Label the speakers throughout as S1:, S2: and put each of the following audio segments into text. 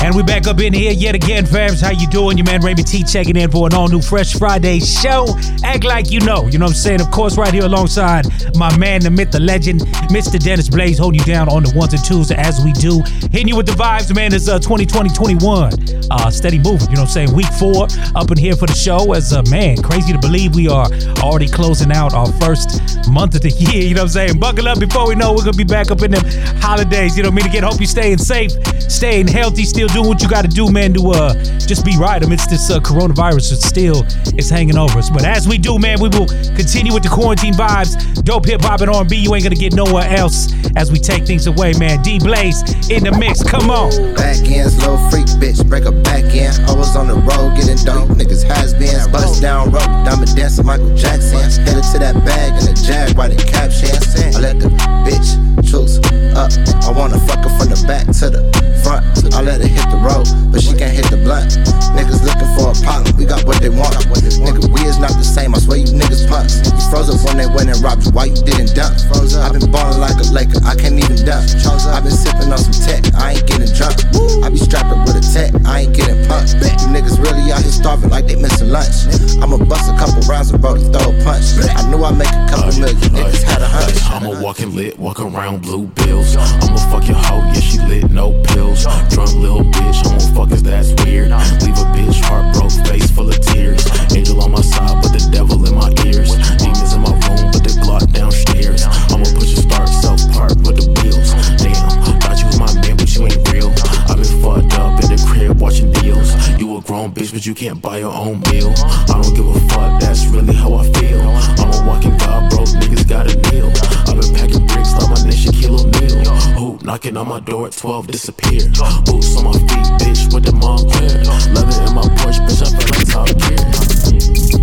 S1: And we back up in here yet again, fams. How you doing? Your man Raymond T checking in for an all-new Fresh Friday show. Act like you know what I'm saying? Of course, right here alongside my man, the myth, the legend, Mr. Dennis Blaze, holding you down on the ones and twos as we do. Hitting you with the vibes, man. It's 2020-21. Steady moving, you know what I'm saying? Week 4 up in here for the show. As man, crazy to believe we are already closing out our first month of the year, you know what I'm saying? Buckle up before we know we're going to be back up in them holidays, you know what I mean? Again, hope you're staying safe, staying healthy, still doing what you got to do, man, to just be right amidst this coronavirus that still is hanging over us. But as we do, man, we will continue with the quarantine vibes, dope hip hop and R&B. You ain't gonna get nowhere else as we take things away, man. D Blaze in the mix, come on.
S2: Back end, slow freak, bitch, break a back end. I was on the road getting dope, niggas has-beens, bust down rope, diamond dancer Michael Jackson. Headed to that bag in the jag, write the caption. I let the bitch choose up. I wanna fuck her from the back to the front. I let her hit the road, but she can't hit the blunt. Niggas looking for a problem, we got what they want. Nigga, we is not the same, I swear you niggas punks. You froze up when they went and robbed you, why you didn't dunk? I've been ballin' like a Laker, I can't even dunk. I've been sippin' on some tech, I ain't getting drunk. I be strapped up with a tech, I ain't getting punked. You niggas really out here starving like they missing lunch. I'ma bust a couple rounds and Brody throw a punch. I knew I'd make a couple million, niggas had a hunch.
S3: I'ma walk and lit, walk around blue bills. I'ma fuck your hoe, yeah she lit, no pills. Drunk little bitch, I'm on fuckers, that's weird. Leave a bitch heart broke, face full of tears. Angel on my side, but the devil in my ears. Demons in my room, but the Glock downstairs. I'ma push a start, self-park with the wheels. Damn, thought you was my man, but you ain't real. I've been fucked up in the crib watching deals. You a grown bitch, but you can't buy your own meal. I don't give a fuck, that's really how I feel. I'm a walking god, broke niggas gotta kneel. I've been packing bricks like my name Shaquille O'Neal. Who knocking on my door at 12 disappear. Boots on my feet, bitch, with the Montclair. Leather in my Porsche, bitch, I feel like Top Gear.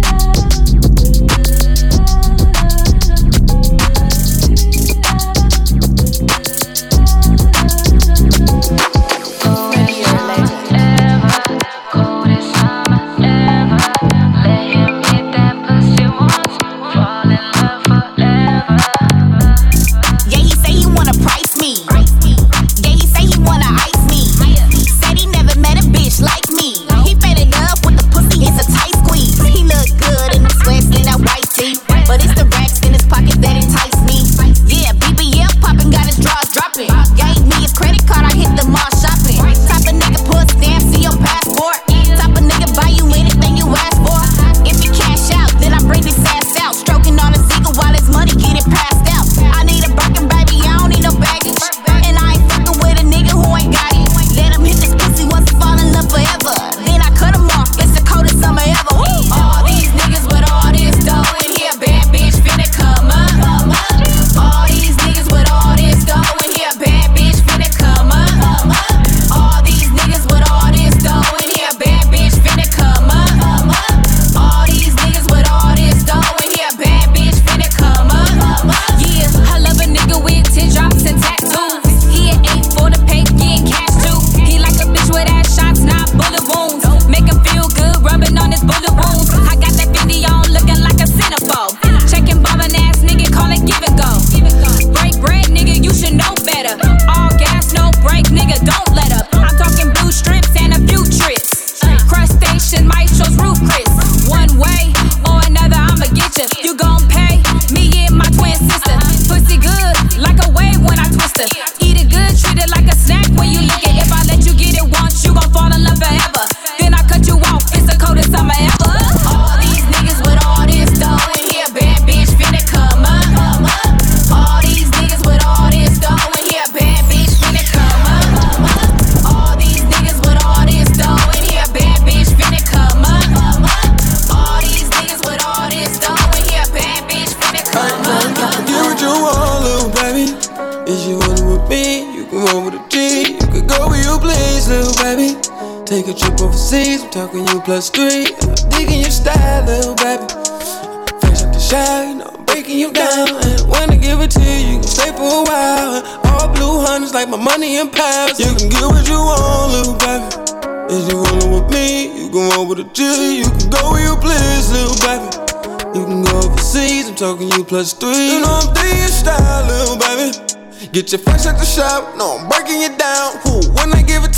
S4: Take a trip overseas, I'm talking you +3. I'm digging your style, little baby. Fresh up the shower, you know I'm breaking you down. And when I give it to you, you can stay for a while. All blue hunters like my money in pounds. You can get what you want, little baby. If you rollin' with me, you can roll with a G. You can go where you please, little baby. You can go overseas, I'm talking you +3. You know I'm digging your style, little baby. Get your fresh out the shop, no I'm breaking you down. Ooh, when I give it to you, you gon'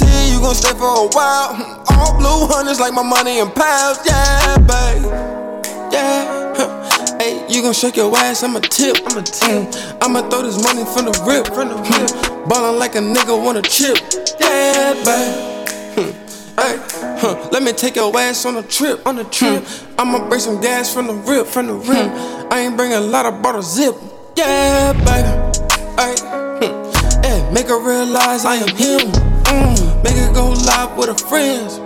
S4: gon' stay for a while. All blue hundreds like my money in pounds. Yeah, babe. Yeah. Hey, you gon' shake your ass, I'ma tip. I'ma throw this money from the rip. Ballin' like a nigga wanna chip. Yeah, babe. Hey, let me take your ass on a trip. I'ma bring some gas from the rip. I ain't bring a lot of bottles zip. Yeah, baby. Hey, yeah, make her realize I am him. Make her go live with her friends.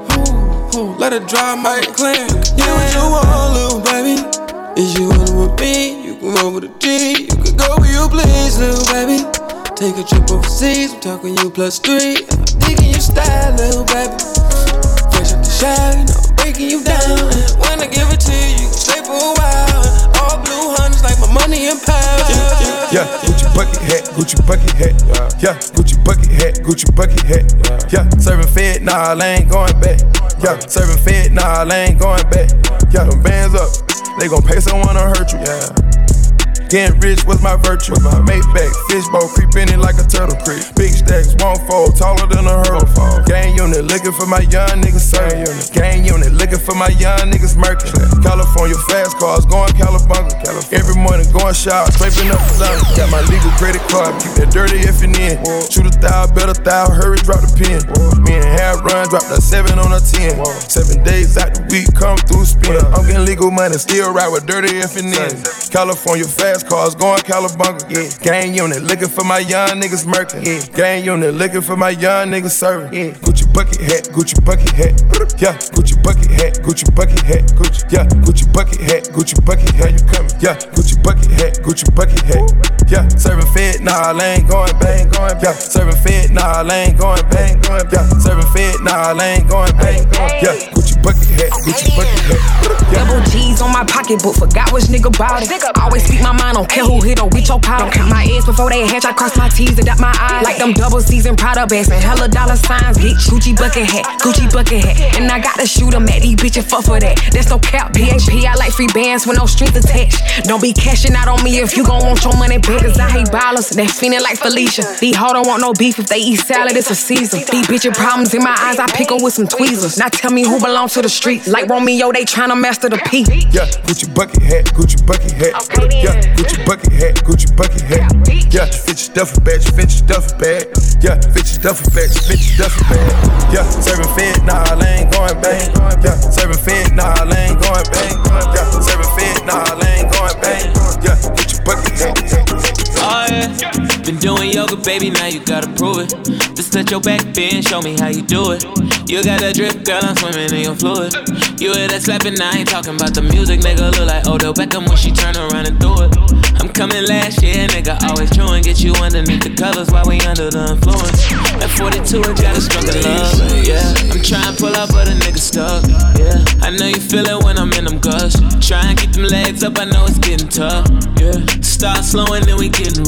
S4: Let her drive my clan. Yeah, what you want, little baby? Is you in with me? You can roll with a G. You can go where you please, little baby. Take a trip overseas, I'm talking you +3. I'm digging your style, little baby. Fresh up the shower, you know I'm breaking you down. And when I give it to you, you can stay for a while. All blue hundreds like my money in pounds.
S5: Yeah, Gucci bucket hat, Gucci bucket hat. Yeah, Gucci bucket hat, Gucci bucket hat. Yeah, serving fed, nah, I ain't going back. Yeah, serving fed, nah, I ain't going back. Yeah, them bands up, they gon' pay someone to hurt you. Yeah. Getting rich was my virtue. Maybach, fishbowl, creeping in like a turtle creep. Big stacks, won't fold, taller than a hurdle fall. Gang unit, looking for my young niggas serving. Gang unit, looking for my young niggas murking. California fast cars, going Calabunga. Every morning going shower, scraping up the sun. Got my legal credit card, keep that dirty if and in. Shoot a thou, bet a thou, hurry, drop the pin. Me and half run, drop the 7 on a 10. 7 days out the week, come through spin. I'm getting legal money, still ride with dirty if and in. California fast cars going Calabunga. Yeah. Gang unit looking for my young niggas murking. Yeah. Gang unit looking for my young niggas serving. Yeah. Gucci bucket hat, Gucci bucket hat. Yeah. Gucci bucket hat, Gucci bucket hat. Gucci. Yeah. Gucci bucket hat, Gucci bucket hat. You coming? Yeah. Gucci bucket hat, Gucci bucket hat. Yeah. Serving fed, nah, I ain't going back. Yeah. Serving fed, nah, I ain't going back. Yeah. Serving fed, nah, I ain't going back. Yeah. Gucci bucket hat, Gucci bucket hat. Yeah.
S6: Double G's on my pocketbook, forgot which nigga bought it. Always speak my mind, don't care who hit or with your power. Don't count my eggs before they hatch, I cross my T's and dot my I's. Like them double C's and Prada bags and hella dollar signs. Bitch, Gucci bucket hat, Gucci bucket hat. And I gotta shoot 'em at these bitches, fuck for that. That's no cap, PHP, I like free bands with no strings attached. Don't be cashing out on me if you gon' want your money back, cause I hate ballers, they feeling like Felicia. These hoes don't want no beef, if they eat salad, it's a season. These bitches problems in my eyes, I pick 'em with some tweezers. Now tell me who belong to the street. Like Romeo, they tryna master the P.
S5: Yeah, Gucci bucket hat, Gucci bucket hat. Yeah, Gucci bucket hat, Gucci bucket hat. Yeah, fit your duffel bag, fit your duffel bag. Yeah, fit your duffel bag, fit your duffel bag. Yeah, serving fed, nah, I ain't going back. Yeah, serving fed, nah, I ain't going back. Yeah, serving fed, nah, I ain't going back. Yeah, Gucci bucket hat.
S7: Oh yeah, been doing yoga, baby, now you gotta prove it. Just let your back bend, show me how you do it. You got that drip, girl, I'm swimming in your fluid. You hear that slapping, I ain't talking about the music, nigga. Look like Odell Beckham when she turn around and do it. I'm coming last year, nigga, always chewing. Get you underneath the covers while we under the influence. At 42, I got a stronger love, yeah. I'm trying to pull up, but a nigga stuck, yeah. I know you feel it when I'm in them gusts. Try and keep them legs up, I know it's getting tough, yeah. Start slowing, then we getting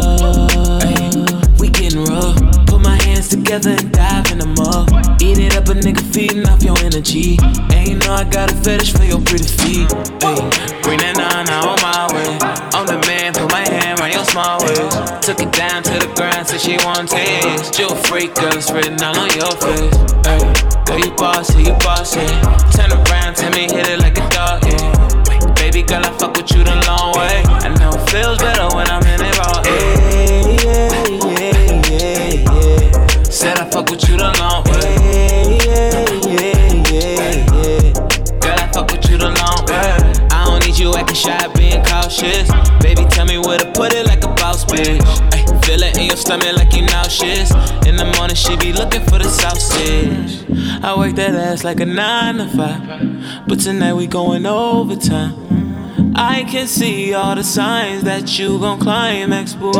S7: rough, ay, we getting rough. Put my hands together and dive in the mud. Eat it up, a nigga feeding off your energy. And you know I got a fetish for your pretty feet, ay. Bring that nana on my way. I'm the man, put my hand around your small waist. Took it down to the ground, said she want taste. You a freak, girl, it's written all on your face, ay. Girl, you bossy, turn around, tell me hit it like a dog, yeah. Baby girl, I fuck with you the long way. I know it feels better when I'm in it raw, yeah. Said I fuck with you the long way, yeah. Girl, I fuck with you the long way. I don't need you acting shy, being cautious. Baby, tell me where to put it like a boss bitch. Ay, feel it in your stomach like you nauseous. In the morning, she be looking for the sausage. I work that ass like a 9 to 5, but tonight we going overtime. I can see all the signs that you gon' climax, boo.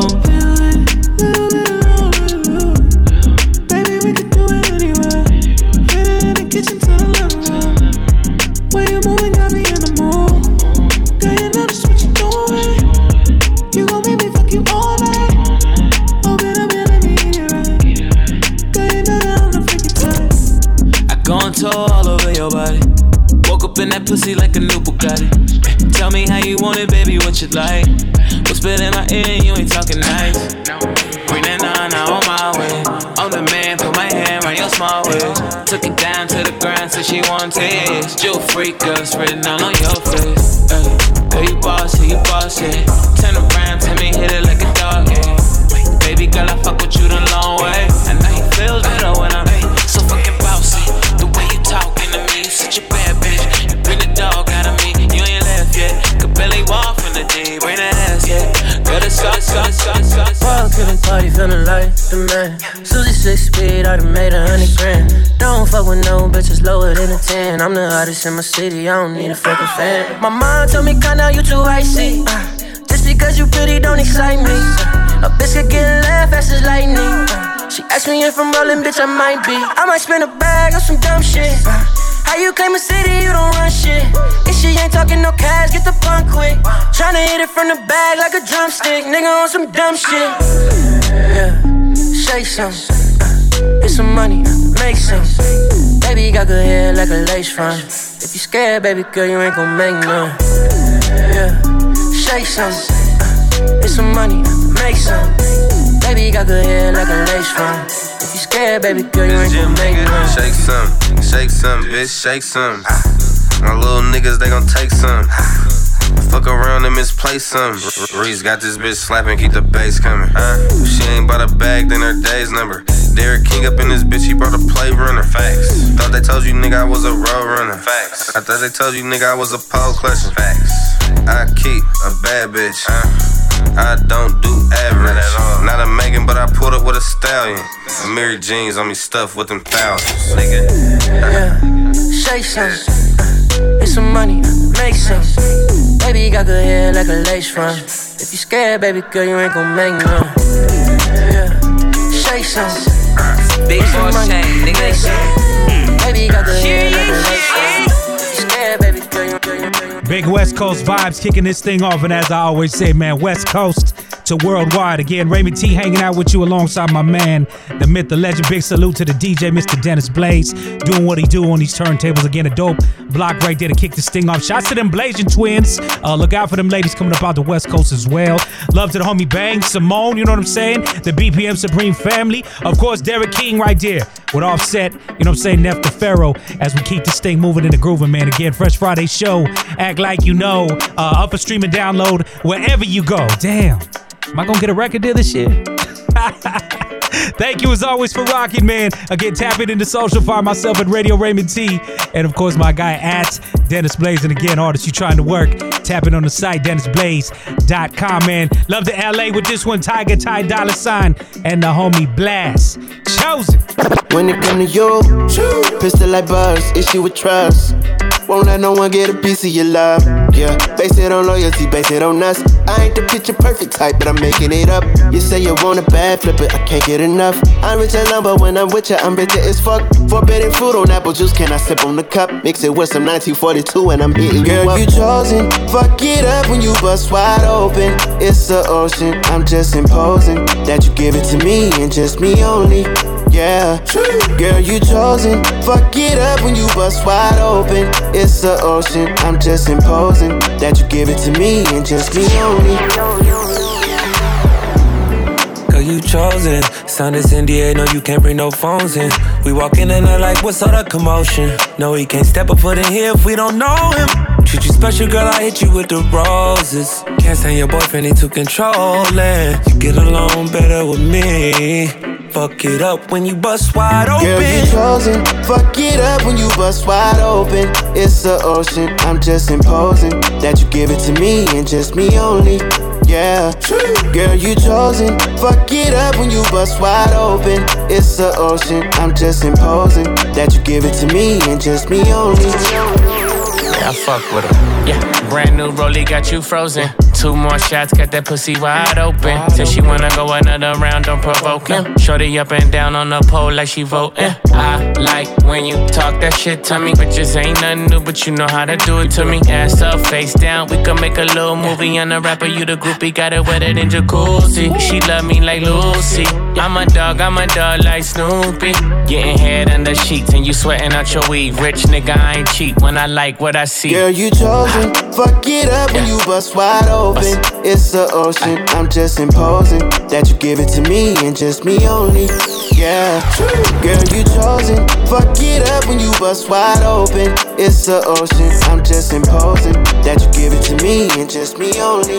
S7: Baby, we could do it anywhere. Fit it in the kitchen to the living room. Way you moving got me in the mood. Girl, you know that's what you doing. You gon' make me fuck you all night. Open up and let me eat it right. Girl, you know that I'm the freaky type. I gone tour all over your body. Woke up in that pussy like a new Bugatti. Tell me how you want it, baby, what you like. Whisper in my ear, you ain't talking nice. Bring that nana on my way. I'm the man, put my hand around your small my ways. Took it down to the ground, said she want taste. You a freak, girl, it's written all on your face. Girl, you bossy, turn around, tell me, hit it like a dog, yeah. Baby girl, I fuck with you the long way. I know you feel better when I'm so fucking bossy. The way you talking to me, you such a bad bitch. You bring the dog out of me, you ain't left yet. Could barely walk from the D, bring that ass, yeah. Girl, it's so.
S8: Walk in the party, feeling like the man. Susie 6 speed, I done made 100 grand. Don't fuck with no bitches lower than a 10. I'm the hottest in my city, I don't need a fucking fan. My mom told me, kinda, you too icy. Just because you pretty don't excite me. A bitch could get left fast as lightning. She asked me if I'm rolling, bitch, I might be. I might spend a bag on some dumb shit. How you claim a city, you don't run shit. If she ain't talking no cash, get the punk quick. Tryna hit it from the bag like a drumstick. Nigga on some dumb shit. Yeah, shake some. Get some money, make some. Baby got good hair like a lace front. If you scared, baby girl, you ain't gon' make none. Yeah, shake some. Get some money, make some. Baby got good hair like a lace front. If you scared, baby girl, you ain't gon' make none.
S9: Shake some, bitch, shake some. My little niggas, they gon' take some. Fuck around and misplace some. Reese got this bitch slapping, keep the bass coming. If she ain't bought a bag, then her day's number. Derek King up in this bitch, he brought a play runner. Facts. Thought they told you nigga I was a road runner. Facts. I thought they told you nigga I was a pole clutcher. Facts. I keep a bad bitch. I don't do average. Not a Megan, but I pulled up with a stallion. Mary jeans on me stuffed with them thousands. Nigga.
S8: Yeah, shake some. Get some money, make some. Baby got good hair like a lace front. If you scared, baby girl, you ain't gon' make none. Yeah, shake some.
S7: Big boy chain, nigga.
S8: Baby got good hair like a lace front. If you scared, baby girl, you ain't.
S1: Big West Coast vibes kicking this thing off, and as I always say, man, West Coast to worldwide. Again, Raymond T hanging out with you alongside my man, the myth, the legend. Big salute to the DJ, Mr. Dennis Blaze, doing what he do on these turntables. Again, a dope block right there to kick this thing off. Shouts to them Blazing twins. Look out for them ladies coming up out the West Coast as well. Love to the homie Bang, Simone, you know what I'm saying? The BPM Supreme family. Of course, Derek King right there with Offset, you know what I'm saying? Neff the Pharaoh, as we keep this thing moving and grooving, man. Again, Fresh Friday show. Act like you know. Up for stream and download wherever you go. Damn. Am I gonna get a record deal this year? Thank you as always for rocking, man. Again, tap it into social. Find myself at Radio Raymond T. And of course, my guy at Dennis Blaze. And again, artists you trying to work, tap it on the site, DennisBlaze.com, man. Love to LA with this one, Tiger Ty Dollar Sign, and the homie Blast. Chosen.
S10: When it come to you, pistol like buzz, issue with trust. Won't let no one get a piece of your love. Yeah, base it on loyalty, base it on us. I ain't the picture perfect type, but I'm making it up. You say you want a bad flip it, I can't get enough. I'm rich and lumber when I'm with you, I'm bitter as fuck. Forbidden fruit on apple juice, can I sip on the cup? Mix it with some 1942 and I'm hitting you up. Girl, you chosen, fuck it up when you bust wide open. It's the ocean, I'm just imposing that you give it to me and just me only. Yeah, girl, you chosen. Fuck it up when you bust wide open. It's the ocean, I'm just imposing that you give it to me and just me only.
S4: Girl, you chosen. Sound is NDA, no, you can't bring no phones in. We walk in and they're like, what's all the commotion? No, he can't step a foot in here if we don't know him. Treat you special, girl, I hit you with the roses. Can't stand your boyfriend, he too controlling. You get along better with me. Fuck it up when you bust wide open.
S10: Girl, you chosen. Fuck it up when you bust wide open. It's the ocean, I'm just imposing that you give it to me and just me only. Yeah, girl, you chosen. Fuck it up when you bust wide open. It's the ocean, I'm just imposing that you give it to me and just me only.
S7: Yeah, I fuck with her. Yeah, brand new rollie got you frozen. 2 more shots, got that pussy wide open. Said she wanna go another round, don't provoke him. Shorty up and down on the pole like she voting. I like when you talk that shit to me. Bitches ain't nothing new, but you know how to do it to me. Ass up, face down, we can make a little movie. On the rapper, you the groupie, got it wetter than jacuzzi. She love me like Lucy. I'm a dog like Snoopy. Getting head under the sheets and you sweating out your weed. Rich nigga, I ain't cheap when I like what I see.
S10: Girl, you chosen. Fuck it up when you bust wide open. It's the ocean. I'm just imposing that you give it to me and just me only. Yeah. Girl, you chosen. Fuck it up when you bust wide open. It's the ocean. I'm just imposing that you give it to me and just me only.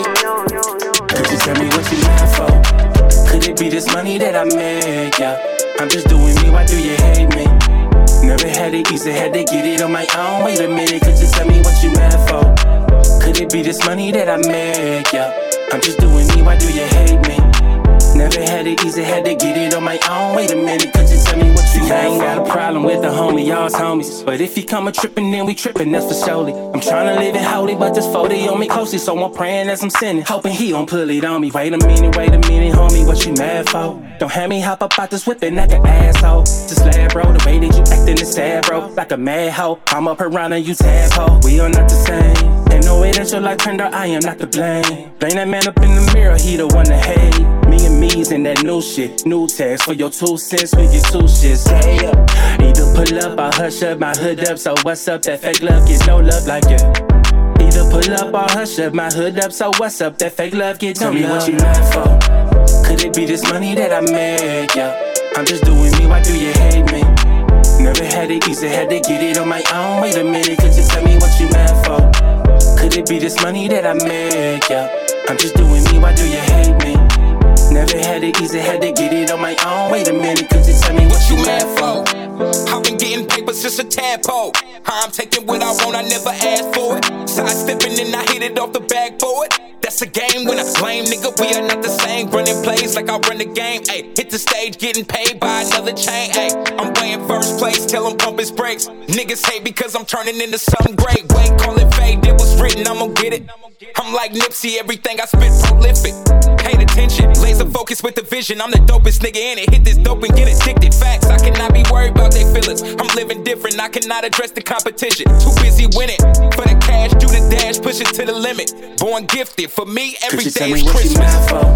S11: Could you tell me what you mad for? Could it be this money that I make? Yeah. I'm just doing me, why do you hate me? Never had it easy, had to get it on my own. Wait a minute, could you tell me what you mad for? Could it be this money that I make? Yeah. I'm just doing me, why do you hate me? Never had it easy, had to get it on my own. Wait a minute, could you tell me what you mad for? I ain't got a problem with the homie, y'all's homies. But if you come a trippin', then we trippin', that's for surely. I'm tryna live it holy, but this 40 on me closely. So I'm praying as I'm sinning, hoping he don't pull it on me. Wait a minute, homie, what you mad for? Don't have me hop up out this whippin' like an asshole. Just lad, bro, the way that you actin' is sad, bro. Like a mad hoe, I'm up around and you tadpole. We are not the same. Ain't no way that your life turned out, I am not to blame. Blame that man up in the mirror, he the one to hate. Me and me's and that new shit, new tags for your 2 cents, we get 2 shits. Hey up, either pull up or hush up, my hood up. So what's up? That fake love get no love like it. Either pull up or hush up, my hood up. So what's up? That fake love get no love. Tell me what you mad for? Could it be this money that I make? Yeah, I'm just doing me. Why do you hate me? Never had it easy, had to get it on my own. Wait a minute, could you tell me what you mad for? Could it be this money that I make? Yeah, I'm just doing me. Why do you hate me? Never had it easy, had to get it on my own. Wait a minute, could you tell me what you mad for?
S12: I've been getting paper since a tadpole. I'm taking what I want, I never asked for it. Sidestepping and I hit it off the backboard. That's a game when I blame, nigga, we are not the same. Running plays like I run the game, ayy. Hit the stage, getting paid by another chain, ayy. I'm weighing first place, tell him pump his brakes. Niggas hate because I'm turning into something great. Wait, call it fade, it was written, I'm gon' get it. I'm like Nipsey, everything I spit prolific. Paid attention, laser focus with the vision. I'm the dopest nigga in it, hit this dope and get addicted. Facts, I cannot be worried about their feelings. I'm living different, I cannot address the competition. Too busy winning, for the cash, do the dash, push it to the limit. Born gifted, for me, every day is Christmas.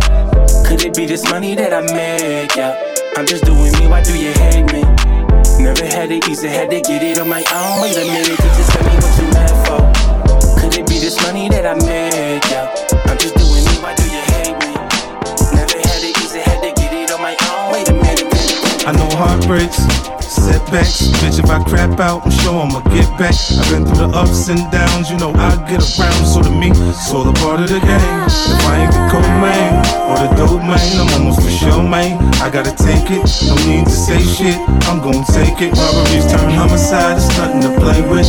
S11: Could it be this money that I make? Yeah, I'm just doing me, why do you hate me? Never had it easy, had to get it on my own. Wait a minute, could you tell me what you mad for? Could it be this money that I make? Yeah, I'm just doing me, why do you hate me? Never had it easy, had to get it on my own. Wait a minute.
S5: I know heartbreaks, setbacks. Bitch, if I crap out, I'm sure I'ma get back. I've been through the ups and downs, you know I get around. So to me, it's all a part of the game. If I ain't the co-main or the dope man, I'm almost for sure, man. I gotta take it, no need to say shit, I'm gon' take it. Robberies turn homicide, it's nothing to play with.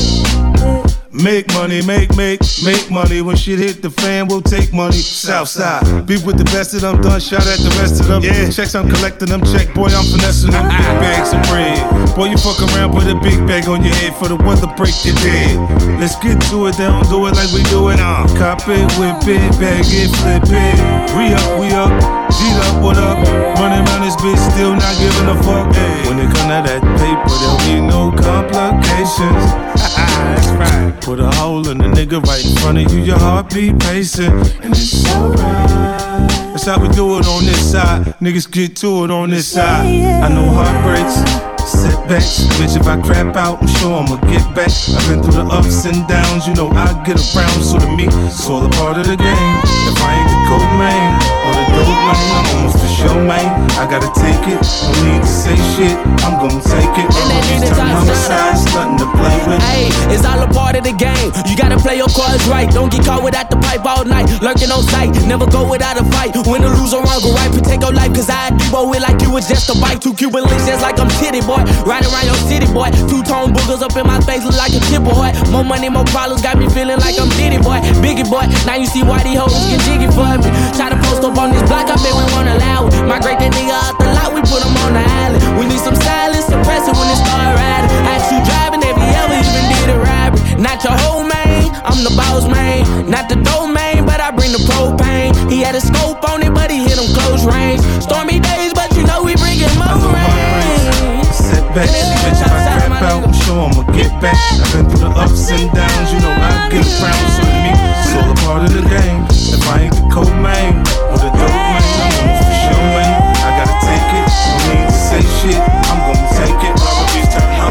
S5: Make money, make money. When shit hit the fan, we'll take money. Southside, be with the best of them, done shot at the rest of them. Yeah, checks I'm collecting them, check, boy, I'm finessing them. Big bags of bread, boy, you fuck around, put a big bag on your head for the weather, break your dead. Let's get to it, they don't do it like we do it. Cop it, whip it, bag it, flip it. We up, G'd up, what up? Running around this bitch, still not giving a fuck. Ay. When it come to that paper, there'll be no complications. That's right. Put a hole in the nigga right in front of you, your heartbeat pacing, and it's alright. That's how we do it on this side. Niggas get to it on this side. I know heartbreaks, setbacks. Bitch, if I crap out, I'm sure I'ma get back. I've been through the ups and downs, you know I get around. So to me, it's all a part of the game. If I ain't the gold man or the dope man, I'm almost for sure, man. I gotta take it, no need to say shit, I'm gon' take it. Homicide's nothing to play with.
S13: Hey, it's all a part of the game. You gotta play your cards right. Don't get caught without the pipe all night. Lurking on sight, never go without a fight. Win or lose or wrong, go right, protect your life. Cause I debo it like you was just a bite. 2 Cuban links just like I'm titty boy. Riding around your city boy. 2-tone boogers up in my face look like a chip boy. More money, more problems, got me feeling like I'm Diddy boy. Biggie boy, now you see why these hoes get jiggy for me. Try to post up on this block, I bet we won't allow it. Migrate that nigga out the lot, we put him on the island. We need some silence, suppress it when it start riding. Ask you driving, have you ever even did a robbery? Not your whole man, I'm the boss man. Not the dope man, but I bring the propane. He had a scope on it, but he hit him close range. Stormy days, but you know we bring it more rain.
S5: Setbacks, bitch, if I crap out, I'm sure I'ma get back. I've been through the ups and downs, you know I get around. So to me, it's all a part of the game. If I ain't the cold man or the dope man, I'm almost for sure, man. I gotta take it, no need to say shit, I'm gonna take it. Robberies turn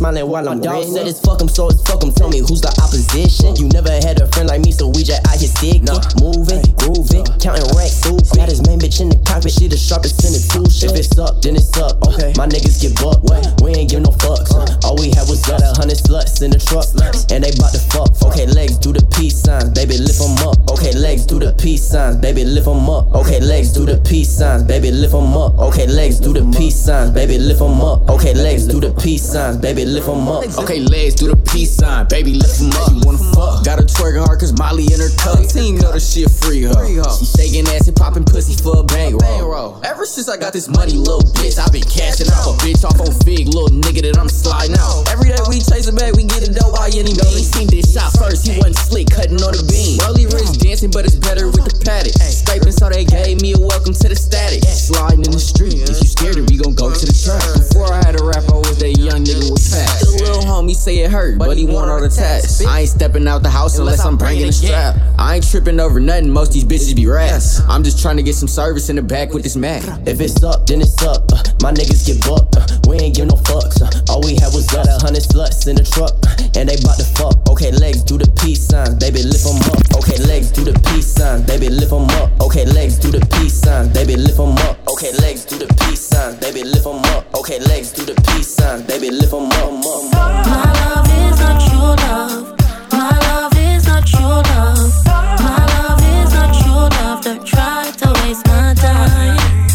S14: smiling while I'm dog said it's fuck 'em, so it's fuck 'em. Tell me who's the opposition? You never had a friend like me, so we just out here sticking, moving, grooving, counting racks. Got his main bitch in the cockpit, she the sharpest in the tool shed. If it's up, then it's up. Okay, my niggas get bucked. We ain't give no fucks. All we had was got 100 sluts in the truck, and they bout to fuck. Okay, legs do the peace signs, baby, lift 'em up. Okay, legs do the peace signs, baby, lift 'em up. Okay, legs do the peace signs, baby, lift 'em up. Okay, legs do the peace signs, baby, lift 'em up. Okay, legs do the peace signs, baby, lift 'em up.
S15: Okay, legs do the peace sign, baby, lift 'em up. You wanna fuck? Got her twerking hard cause Molly in her cup. Team know the shit free her. She shaking ass and popping pussy for a bankroll. Ever since I got this money, little bitch, I been cashing out. A bitch off on Fig, little nigga that I'm sliding out. Every day we chase a bag, we get a dope by any means. He seen this shot first, he wasn't slick, cutting on the beam. Rolly wrist dancing, but it's better with the paddock. Scraping, so they gave me a welcome to the static. Sliding in the street, if you scared of, we gon' go to the trap. Before I had a rap, I was that young nigga with packs. The little homie say it hurt, but he want all the tats. I ain't stepping out the house unless I'm bringing a strap. I ain't tripping over nothing, most these bitches be rats. I'm just trying to get some service in the back with this Mac.
S14: If it's up, then it's up. My niggas get bucked. We ain't give no fucks. All we had was got 100 sluts in the truck, and they bout to fuck. Okay, legs do the peace signs, baby, lift 'em up. Okay, legs do the peace signs, baby, lift 'em up. Okay, legs do the peace signs, baby, lift 'em up. Okay, legs do the peace signs, baby, lift 'em up. Okay, legs do the peace signs, baby, lift 'em up.
S16: My love is not your love. My love is not your love. My love is not your love. Don't try to waste my time.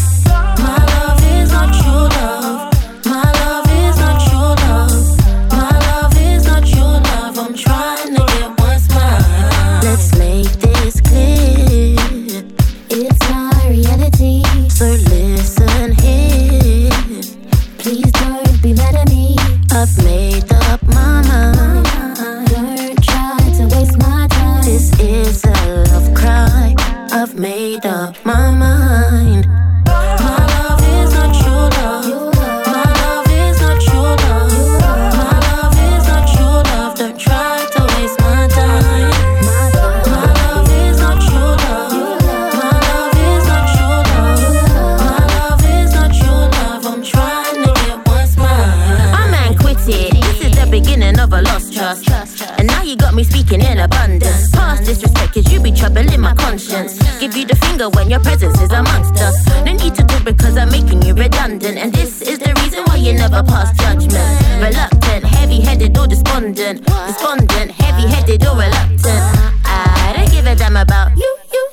S16: My love is not your love. My love is not your love. My love is not your love. I'm trying to get what's mine. Let's make this clear. It's my reality, so listen here. Please don't be mad at me. I've made up my mind. Don't try to waste my time. This is a love cry. I've made up my mind. My love is not your love. My love is not your love. My love is not your love. Don't try to waste my time. My love is not your love. My love is not your love. My love is not your love. I'm trying to get what's mine. My man quit it. This is the beginning of a lost trust. And now you got me speaking in abundance. Past disrespect, cause you be troubling my conscience. Give you the finger when your presence is amongst us. No need to talk because I'm making you redundant. And this is the reason why you never pass judgment. Reluctant, heavy-headed or despondent. Despondent, heavy-headed or reluctant. I don't give a damn about you.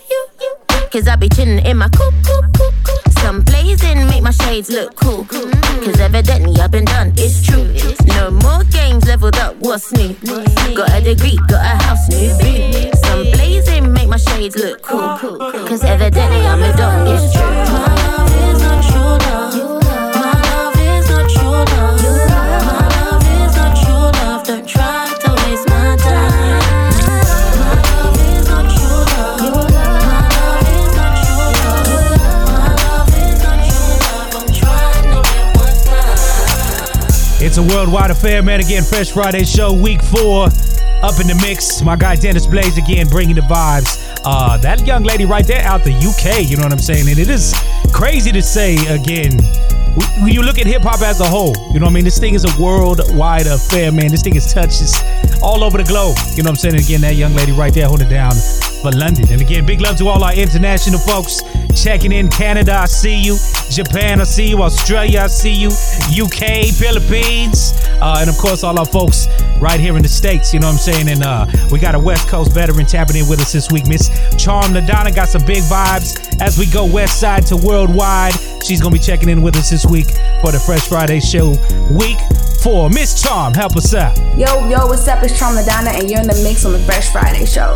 S16: Cause I be chillin' in my coop. Some blazing make my shades look cool. Cause evidently I've been done, it's true. No more games leveled up, what's new? Got a degree, got a house, new view. Some blazing make my shades look cool. Cause evidently I'm moved on, it's true. My love is not your love. My love is not your love. My love is not your love. Don't try to waste my time. My love is not your love.
S1: It's a worldwide affair, man. Again, Fresh Friday show, week 4, up in the mix. My guy Dennis Blaze again, bringing the vibes. That young lady right there out the UK, you know what I'm saying? And it is crazy to say, again, when you look at hip-hop as a whole, you know what I mean? This thing is a worldwide affair, man. This thing is touches all over the globe. You know what I'm saying? And again, that young lady right there holding down for London. And again, big love to all our international folks checking in. Canada, I see you. Japan, I see you. Australia, I see you. UK, Philippines, and of course all our folks right here in the States, you know what I'm saying? And we got a West Coast veteran tapping in with us this week. Miss Charm LaDonna got some big vibes as we go west side to worldwide. She's gonna be checking in with us this week for the Fresh Friday show, week 4. Miss Charm, help us out.
S17: Yo, what's up? It's Charm LaDonna, and you're in the mix on the Fresh Friday show.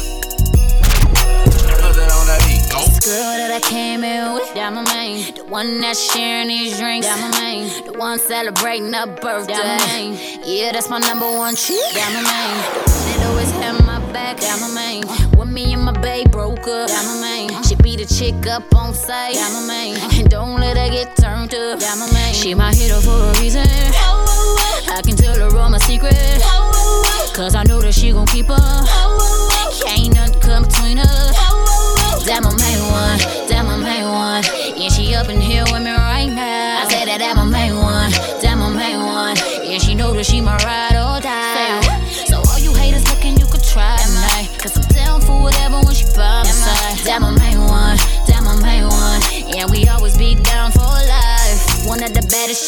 S16: Girl that I came in with, that my main. The one that's sharing these drinks, that my main. The one celebrating a birthday, that my main. Yeah, that's my number one chick, that my main. The one that always had my back, that my main. When me and my babe broke up, that my main. She be the chick up on site, that my main. And don't let her get turned up, that my main. She my hero for a reason. I can tell her all my secrets, cause I know that she gon' keep up. Can't nothing come between us. That my main one, that my main one. Yeah, she up in here with me right now. I said that my main one, that my main one. Yeah, she know that she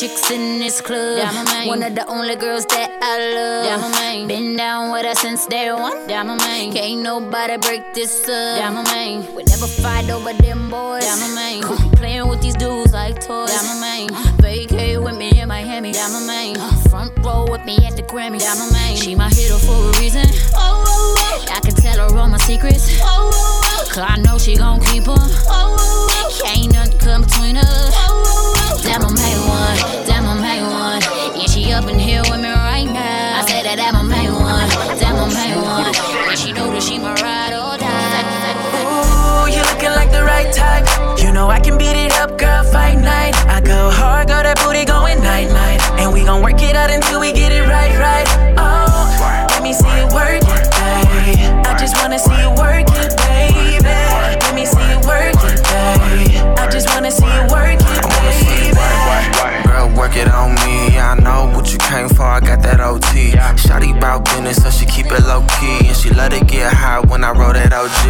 S16: chicks in this club. One of the only girls that I love. Been down with her since day one. Can't nobody break this up. We never fight over them boys. Playing with these dudes like toys. Vacay with me in Miami. Front row with me at the Grammy. She my hero for a reason. I can tell her all my secrets. Cause I know she gon' keep them. Can't nothing come between us. Damn, I'm A1. Damn, I'm A1. Yeah, she up in here with me right now. I said that I'm a main one. Damn, I'm A1. And she know that she my ride or die.
S8: Ooh, you looking like the right type. You know I can beat it up, girl, fight night. I go hard, girl, that booty going night-night. And we gon' work it out until we get it right. Oh, let me see you work it, babe. I just wanna see you work it, baby. Let me see you work it, babe. I just wanna see you work it, baby.
S18: Girl, work it on me. I know what you came for. I got that OT. Shawty bout business, so she keep it low key, and she let it get hot when I roll that OG.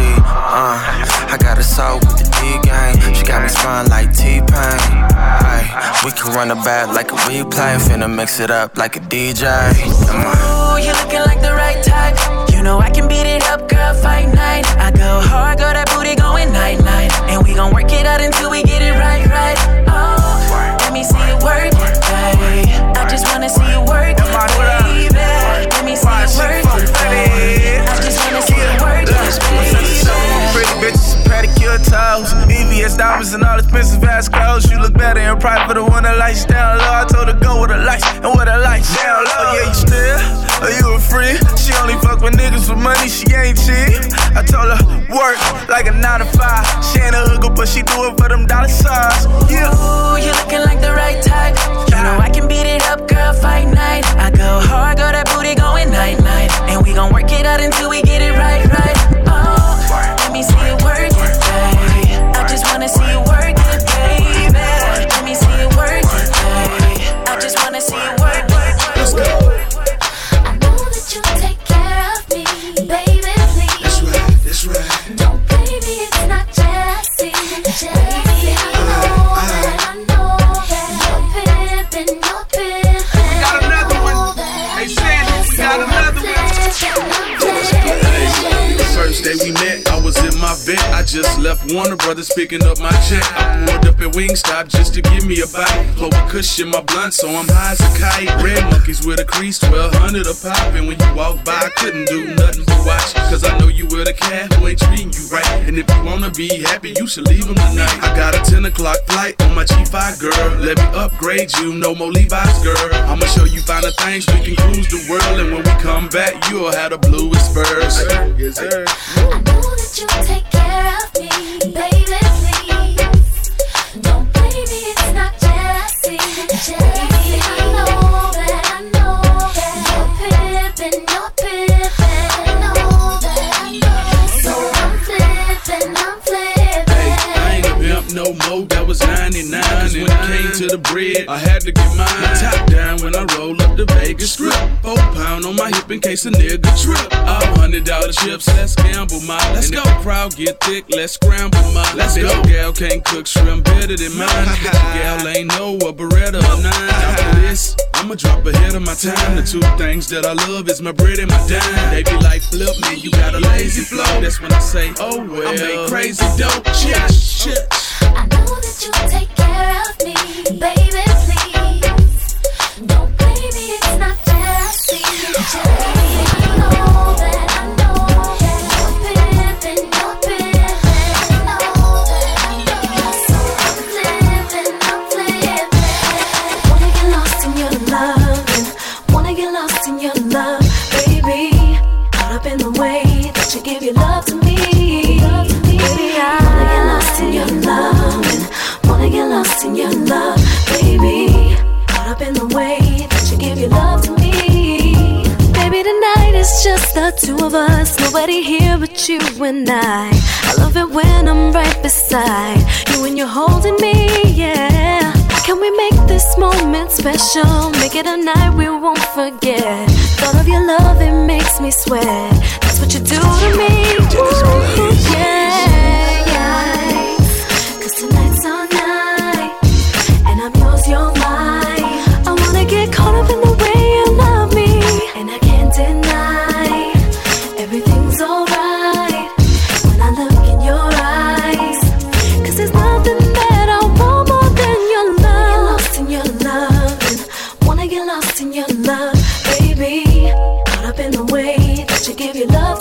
S18: I got a soul with the D game. She got me spun like T-Pain. We can run the back like a replay. Finna mix it up like a DJ. Come on.
S8: Ooh, you looking like the right type. You know I can beat it up, girl, fight night. I go hard, girl, that booty going night-night. And we gon' work it out until we get it right. Oh, let me see you work it, babe. I just wanna see you work it, baby. Let me see you work it, babe. I just wanna see you work it, baby.
S5: Pretty bitches, pedicure toes, EVS diamonds and all expensive ass clothes. You look better in private than when the lights down low. I told her go with the lights and with the lights down low. Yeah, you still, or you a free? She only fuck with niggas with money, she ain't cheap. I told her work like a 9 to 5. She ain't a hooker, but she do it for them dollar signs. Yeah.
S8: Ooh, you looking like the right type. You know I can beat it up, girl, fight night. I go hard, girl, that booty going night-night. And we gon' work it out until we get it right. Oh, let me see you work it, babe. I just wanna see you work it, baby. Let me see you work it, babe. I just wanna see you work it.
S16: Let's go. I know that you take care of me, baby, please.
S5: That's right.
S16: Don't play me, it's not jealousy. Baby, I know that you're pimpin'.
S5: We got another one. Hey, Sandy, we got another one. First day we met, I was in my vet. I just left Warner Brothers picking up my check. I pulled up at Wingstop just to give me a bite. Clover cushion my blunt, so I'm high as a kite. Red monkeys with a crease, 1200 a pop. And when you walk by, I couldn't do nothing but watch. Cause I know you with a cat who ain't treating you right. And if you wanna be happy, you should leave him tonight. I got a 10 o'clock flight on my G5, girl. Let me upgrade you, no more Levi's, girl. I'ma show you finer things, we can cruise the world. And when we come back, you'll have the bluest spurs. Yes, sir.
S16: I know that you take care of me, baby, please. Don't play me, it's not jealousy. Baby, I know that you're pimpin'. I know that. So I'm flippin'.
S5: Hey, I ain't a pimp no more, that was 99. Cause when it came to the bread, I had to get mine. Top down when I roll up the Vegas Strip. 4 pound on my hip in case a nigga trip. All $100 chips, let's gamble, ma. Let's go. If the crowd get thick, let's scramble, ma. Let's go. Your gal can't cook shrimp better than mine. But your gal ain't know a Beretta or 9. After this, I'ma drop ahead of my time. The 2 things that I love is my bread and my dime. They be like, flip me, you got a lazy flow. That's when I say, oh well, I make crazy dope. Shit.
S16: I know that you take care of me, baby, please. Don't play me, it's not jealousy. Baby, I know that you're pimpin'. I know that. So I'm flippin'. Wanna get lost in your love, wanna get lost in your love, baby. Caught up in the way that you give your love to me. Baby, I wanna get lost in your love, wanna get lost in your love, baby. Caught up in the way that you give your love to me. Baby, tonight is just the 2 of us, nobody here but you and I love it when I'm right beside you and you're holding me, yeah. Can we make this moment special? Make it a night we won't forget. Thought of your love, it makes me sweat. That's what you do to me. Ooh, yeah. Cause tonight's our night, and I'm yours, you're mine.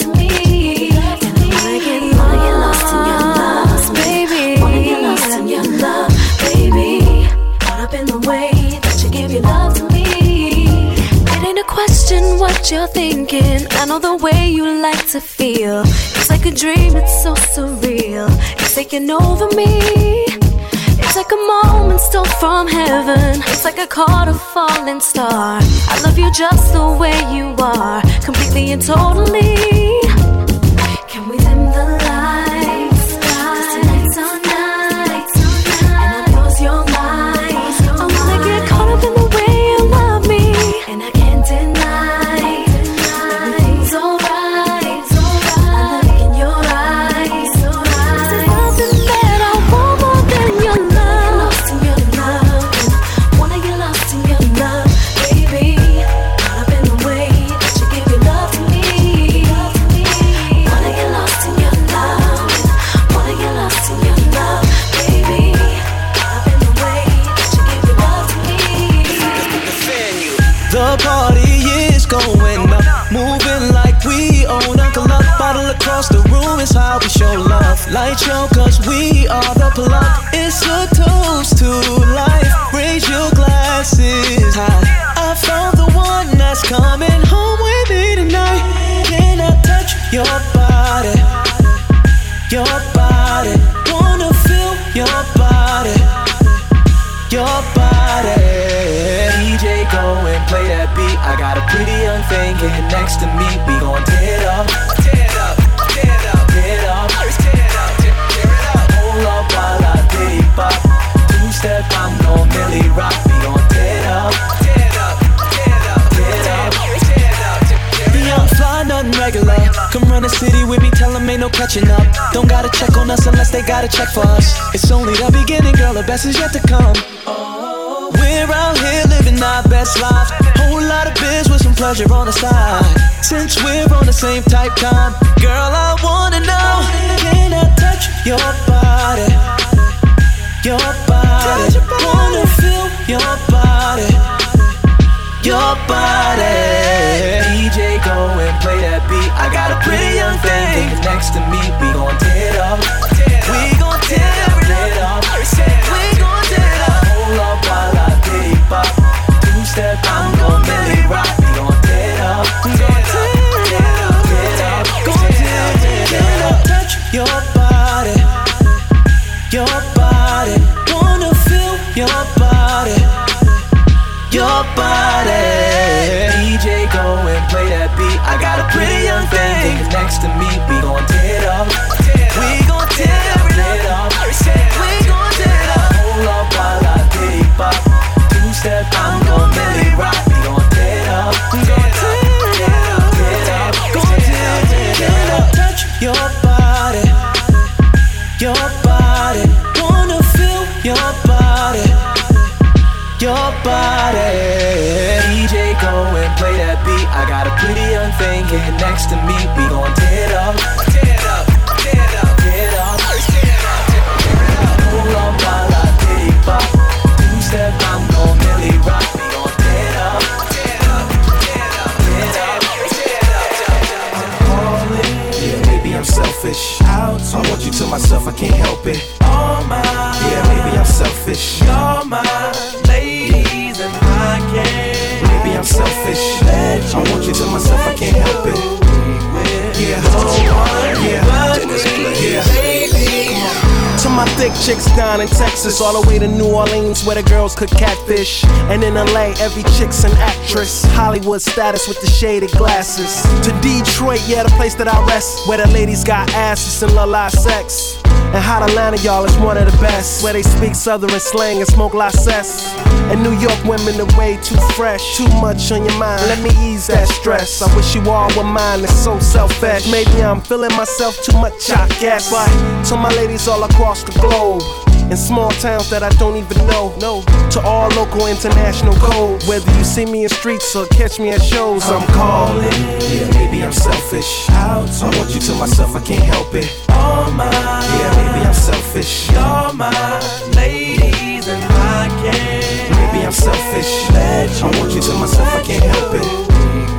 S16: to me. And I wanna get lost in your love, baby. Wanna get lost in your love, baby. Caught up in the way that you give your love to me. It ain't a question what you're thinking. I know the way you like to feel. It's like a dream, it's so surreal. It's taking over me. It's like a moment stole from heaven. It's like I caught a falling star. I love you just the way you are, completely and totally. Can we dim the lights? 'Cause tonight's our night, and I close your mind. I wanna get caught up in the way you love me, and I can't deny everything's alright. I look in your eyes. There's nothing that I want more than your love. Lost in your love, wanna get lost in your love, baby. Caught up in the way that you give your love to me. Wanna get lost in your love, wanna get lost in your love, baby. Caught up in the way that you give your love to me.
S13: The party is going up, moving like we own Uncle Luck. Bottle across the room is how we show love. Light show 'cause we are the plug. It's a toast to life. Raise your glasses high. I found the one that's coming home with me tonight. Can I touch your body? Your body. Wanna feel your body. Your body. DJ go and play that beat. I got a pretty young thing getting next to me. We gon' tear it up. Tear it up. Tear it up. Tear it up. Tear it up. Tear it up. Hold up while I diddy pop. Two-step, I'm gon' Millie rock. We gon' tear it up. Tear it up. Tear it up. Tear it up. Tear it up. The young fly, nothing regular. Come run the city with me, tell them ain't no catching up. Don't gotta check on us unless they gotta check for us. It's only the beginning, girl, the best is yet to come. We're out here living our best lives. Whole lot of biz with some pleasure on the side. Since we're on the same type time, girl, I wanna know, can I touch your body? Your body. Wanna feel your body. Your body. DJ go and play that beat. I got a pretty young thing next to me. We gon' tear it up. We gon' tear it up. We gon' tear it up. Hold up while I diddy pop. Two-step, I'm gon' Millie rock. We gon' tear it up. We gon' tear it up. Tear it up. Gon' tear it up. Touch your body. Your body. Wanna feel your body. Your body. DJ go and play that beat. I got a pretty young thing next to me. We gon' tear it up. We gon' tear it up. We gon' tear it up. Hold up while I diddy pop. Two-step, I'm gon' Millie rock. We gon' tear it up. We gon' tear it up. Tear it up. Gon' tear it up. Touch your body. Your body. Wanna feel your body. Your body. DJ go and play that beat. I got a pretty young thing getting next to me. We gon' tear it up. Tear it up. Tear it up. Tear it up. Tear it up. Tear it up. Hold on while I diddy pop. Two-step, I'm gon' Millie rock. We gon' tear it up. Tear it up. Tear it up. Tear it up. Tear it up.
S5: Yeah, maybe I'm selfish. I want you to myself, I can't help it.
S4: All mine.
S5: Yeah, maybe I'm selfish.
S4: You're mine, ladies, and I can't.
S5: Maybe I'm selfish. I want you to myself, I can't help it. Yeah,
S19: To my thick chicks down in Texas, all the way to New Orleans where the girls could catfish. And in LA, every chick's an actress. Hollywood status with the shaded glasses. To Detroit, yeah, the place that I rest, where the ladies got asses and love live sex. And Hot Atlanta, y'all, is one of the best, where they speak southern slang and smoke license. And New York women are way too fresh, too much on your mind, let me ease that stress. I wish you all were mine, it's so selfish. Maybe I'm feeling myself too much, I guess. But to my ladies all across the globe, in small towns that I don't even know, to all local international codes. Whether you see me in streets or catch me at shows, I'm calling.
S5: Yeah, maybe I'm selfish. I want you to myself, I can't help it.
S4: All mine.
S5: Yeah, maybe I'm selfish.
S4: You're mine, ladies, and I can't.
S5: Maybe I'm selfish. I want you to myself, I can't help it.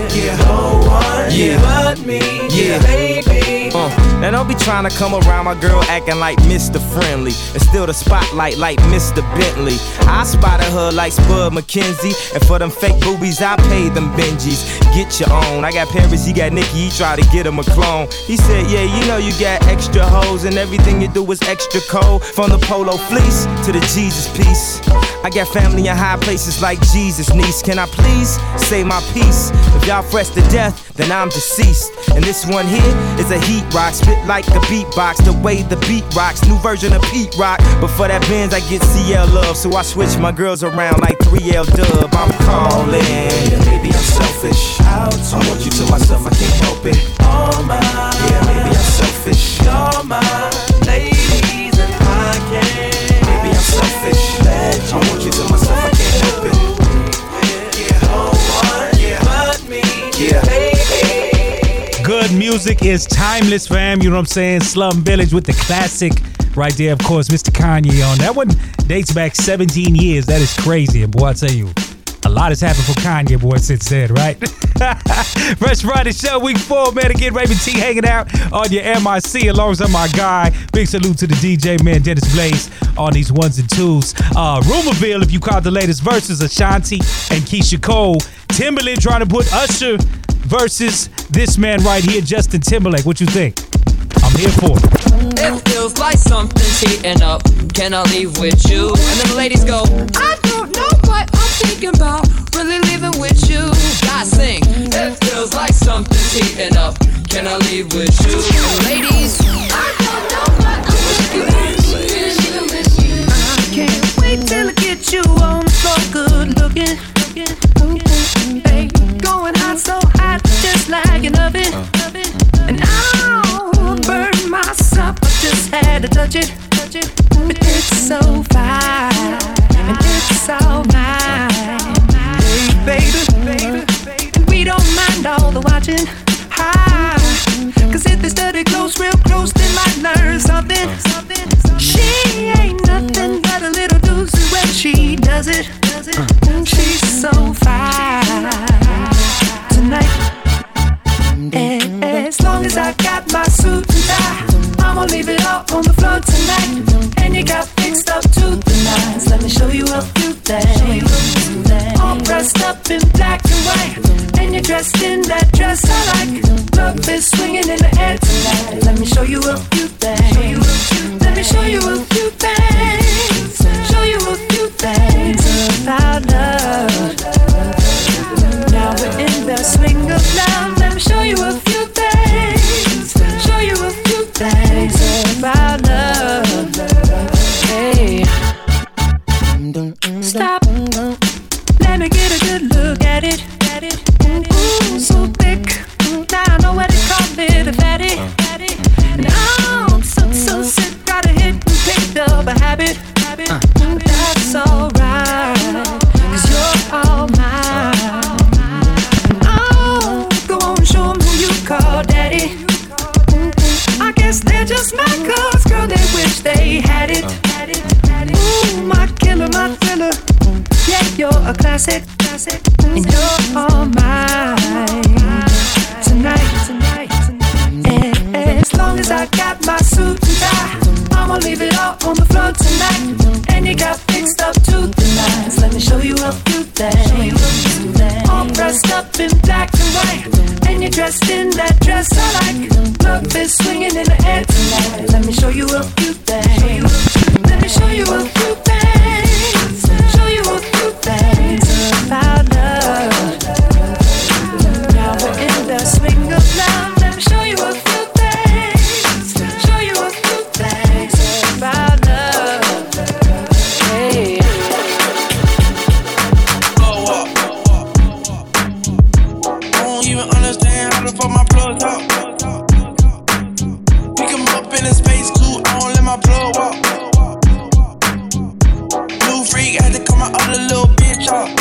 S19: Yeah, no one but me. Yeah, baby.
S20: Now don't be trying to come around my girl acting like Mr. Friendly and still the spotlight like Mr. Bentley. I spotted her like Spud McKenzie, and for them fake boobies I paid them Benjis. Get your own. I got Paris, he got Nicki, he tried to get him a clone. He said, yeah, you know you got extra hoes and everything you do is extra cold. From the polo fleece to the Jesus piece. I got family in high places like Jesus, niece. Can I please say my piece? If y'all fresh to death, then I'm deceased. And this one here is a heat rock, spit like a beatbox, the way the beat rocks, new version of Pete Rock. But for that Benz I get CL love, so I switch my girls around like 3L Dub. I'm calling.
S19: Yeah, maybe I'm selfish. I want you to myself, I can't help it. All mine. Yeah, maybe I'm selfish. You're mine, ladies, and I can't. Maybe I'm selfish. I want you to myself, I can't help it. Yeah, no one but me. Yeah, baby.
S1: Good music is timeless, fam. You know what I'm saying? Slum Village with the classic right there, of course, Mr. Kanye on. That one dates back 17 years. That is crazy. And boy, I tell you, a lot has happened for Kanye, boy, since then, right? Fresh Friday Show, week 4, man. Again, Raymond T hanging out on your MIC alongside my guy. Big salute to the DJ, man, Dennis Blaze on these ones and twos. Rumorville, if you caught the latest verses, Ashanti and Keisha Cole. Timberland trying to put Usher versus this man right here, Justin Timberlake. What you think? I'm here for it.
S21: It feels like something's heating up. Can I leave with you? And then the ladies go, I don't know what I'm thinking about. Really leaving with you. Guys sing. It feels like something's heating up. Can I leave with you? And ladies, I don't know what I'm thinking about. Really leaving with you. I can't wait till I get you on the floor, good looking. Hey, going hot, so hot, just like an oven. And I'll burn myself, I just had to touch it. But it's so fine, and it's all mine. Baby, and we don't mind all the watching. Cause if they study close, real close, they might learn something. She ain't nothing but a little doozy when she does it. She's so fine tonight. As long as I got my suit and tie, I'ma leave it all on the floor tonight. And you got fixed up to the nines. Let me show you a few things. All dressed up in black and white, and you're dressed in that dress I like. Love is swinging in the air tonight. Let me show you a few things. Let me show you a few things. Show you a few things about love. Now we're in the swing of love. Let me show you a few things. Show you a few things about love. Hey, stop. Let me get a good look at it. Ooh, so thick. Now I know what they call it, a fatty. And I'm so sick, gotta hit and pick up a habit. That's alright, 'cause you're all mine. Oh, go on, show 'em who you call daddy. I guess they're just my cause, girl, they wish they had it. Ooh, my killer, my thriller. Yeah, you're a classic, and you're all mine tonight. And as long as I got my suit and tie, I'ma leave it all on the floor tonight. And you got fixed up to the nines. Let me show you a few things. All dressed up in black and white, and you're dressed in that dress I like. Love is swinging in the air tonight. Let me show you a few things. Let me show you a few things. Show you a few things about love. Now we're in the swing of love. Let me show you a few things. Show you a few things about love. Hey.
S22: I don't even understand how the fuck my plug talk. Pick him up in a space coupe, I don't let my plug walk. New freak, had to cut my other little bitch off.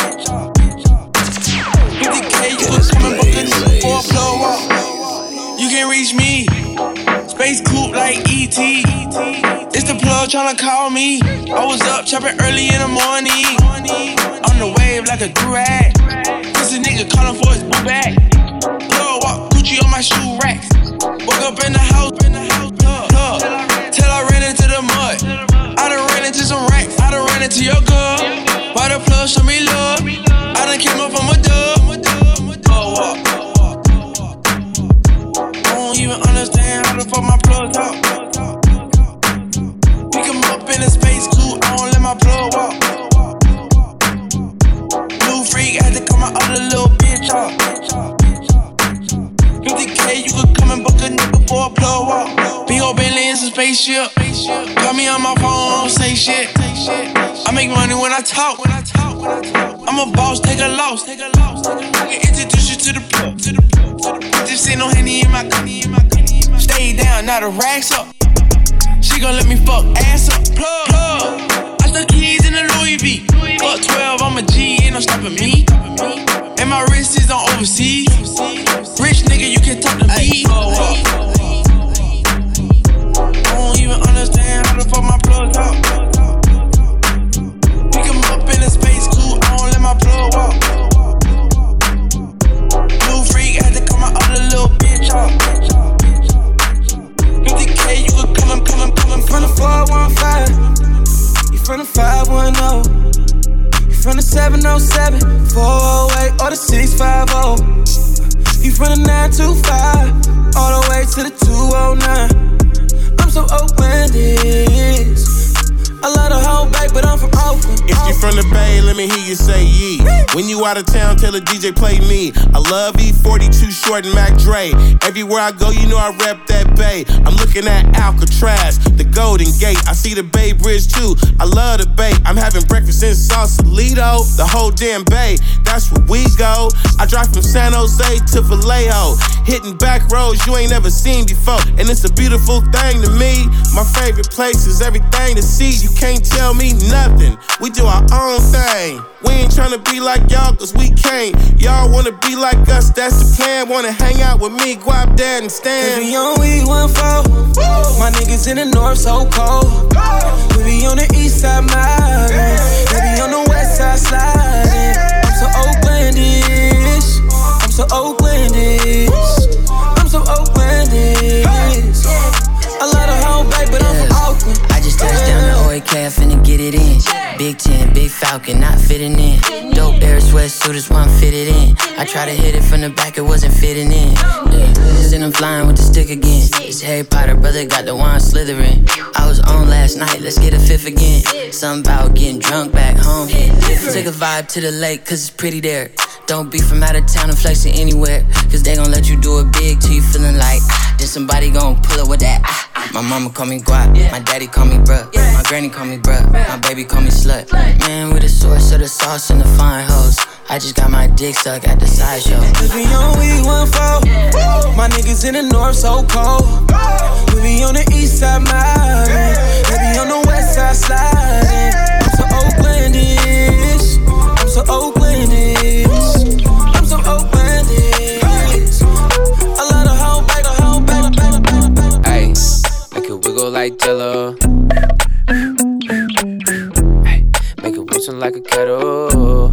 S22: 50K, you was coming booking for a plug walk. You can reach me, space coupe like E.T. It's the plug tryna call me. I was up chopping early in the morning. On the wave like a durag. This a nigga calling for his boo bag. Plug walk, Gucci on my shoe racks. Woke up in the house, plug. Till I ran into the mud. I done ran into some racks. I done ran into your girl. Why the plug show me love? I done came up from a dub. Plug walk. I don't even understand how the fuck my plug talk. Pick him up in a space coupe. I don't let my plug walk. Blue freak had to cut my other little bitch off. 50K, you could come and book a nigga for a plug walk. Big ol' Bentley is a spaceship. Got me on my phone, don't say shit. I make money when I talk. I'm a boss, take a loss. I can introduce you to the plug. Just ain't no Henny in my cup. Stay down, now the racks up. She gon' let me fuck ass up. Plug. I stuck keys in the Louis V. Fuck 12, I'm a G, ain't no stopping me. And my wrist is on overseas. Rich nigga, you can talk to me. I don't even understand how the fuck my plug talk. Pick him up in a space coupe, I don't let my plug walk. Blue freak had to cut my other little bitch off. 50K, you could come. From the 415, you from the 510, you from the 707, 408 or the 650. You from the 925, all the way to the 209. I'm so Oaklandish. I love the whole Bay, but I'm from Oakland.
S2: If you from the Bay, let me hear you say yee. When you out of town, tell the DJ play me. I love E40, Too Short, and Mac Dre. Everywhere I go, you know I rep that Bay. I'm looking at Alcatraz, the Golden Gate. I see the Bay Bridge too. I love the Bay. I'm having breakfast in Sausalito, the whole damn Bay. That's where we go. I drive from San Jose to Vallejo, hitting back roads you ain't never seen before. And it's a beautiful thing to me. My favorite place is everything to see. You can't tell me nothing. We do our own thing. We ain't tryna be like y'all, cause we can't. Y'all wanna be like us, that's the plan. Wanna hang out with me, Guap, Dad, and Stan.
S22: We on E14. My niggas in the north so cold. We be on the east side mobbing. They be on the west side sliding. I'm so Oaklandish. I'm so Oaklandish. I'm so Oaklandish. I love the whole Bay, but I'm from Oakland.
S3: I just touched down the OAK, I finna get it in. Big 10, big Falcon, not fitting in. Dope Air sweatsuit is why I'm fitted in. I tried to hit it from the back, it wasn't fitting in. Then I'm flying with the stick again. It's Harry Potter, brother got the wand slithering. I was on last night, let's get a fifth again. Something about getting drunk back home. Take a vibe to the lake, cause it's pretty there. Don't be from out of town and flexing anywhere, cause they gon' let you do it big till you feeling like then somebody gon' pull up with that My mama call me Guap, my daddy call me bruh, my granny call me bruh, my baby call me slut. Man with the source of the sauce and the fine hoes, I just got my dick stuck at the sideshow.
S22: We be on E14, my niggas in the north so cold. We be on the east side mobbing, they be on the west side sliding. I'm so Oaklandish, I'm so Oaklandish, I'm so Oaklandish. I love the whole Bay, the whole Bay.
S7: Ayy, make it wiggle like Jello. Ayy, make it whistle like a kettle.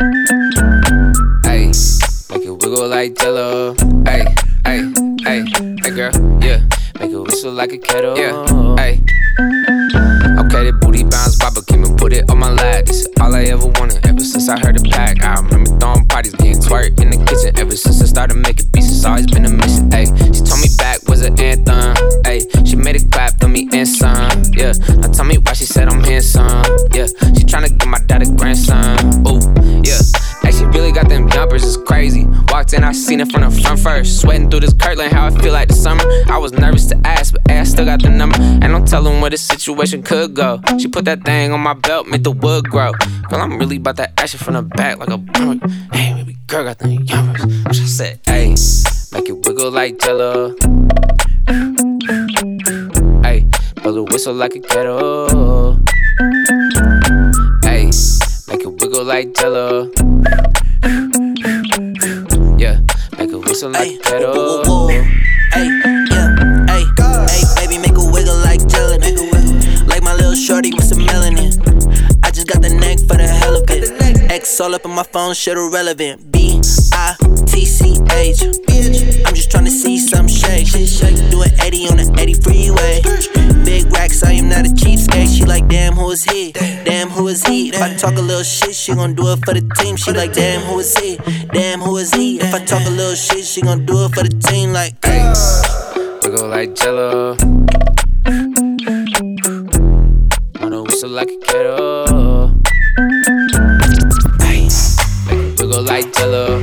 S7: Ayy, make it wiggle like Jello. Ayy, ayy, ayy, hey girl, yeah. Make it whistle like a kettle. Yeah, ayy. Okay, that booty bounce, Baba came and put it on my lap. This is all I ever wanted ever since I heard the pack. I remember throwing parties, getting twerk in the kitchen. Ever since I started making beats, it's always been a mission. Ayy, she told me back was an anthem. Ayy, she made it clap for me and some. Yeah, now tell me why she said I'm handsome. Yeah, she tryna get my dad a grandson. Ooh, yeah. Hey, she really got them jumpers, it's crazy. Walked in, I seen it from the front first. Sweating through this Kirtland, how I feel like the summer. I was nervous to ask, but hey, I still got the number. And I'm telling where this situation could go. She put that thing on my belt, made the wood grow. Girl, I'm really about that action from the back like a bummer. Hey, baby girl got them yummers. What I said, hey, make it wiggle like Jello. Hey, blow the whistle like a kettle. Hey, make it wiggle like Jello. Yeah, make it whistle like a kettle.
S23: Hey, yeah, hey, hey, baby, make it wiggle like gelatin. Like my little shorty with some melanin. I just got the neck for the hell of it. X all up in my phone, shit irrelevant. B-I TCH. I'm just tryna see some shake. Do an 80 on the 80 freeway. Big racks, I am not a cheapskate. She like, damn, who is he? Damn, who is he? If I talk a little shit, she gon' do it for the team. She like, damn, who is he? Damn, who is he? If I talk a little shit, she gon' do it for the team. Like, hey,
S7: wiggle like Jello. On a whistle like a kettle. Hey, wiggle like Jello.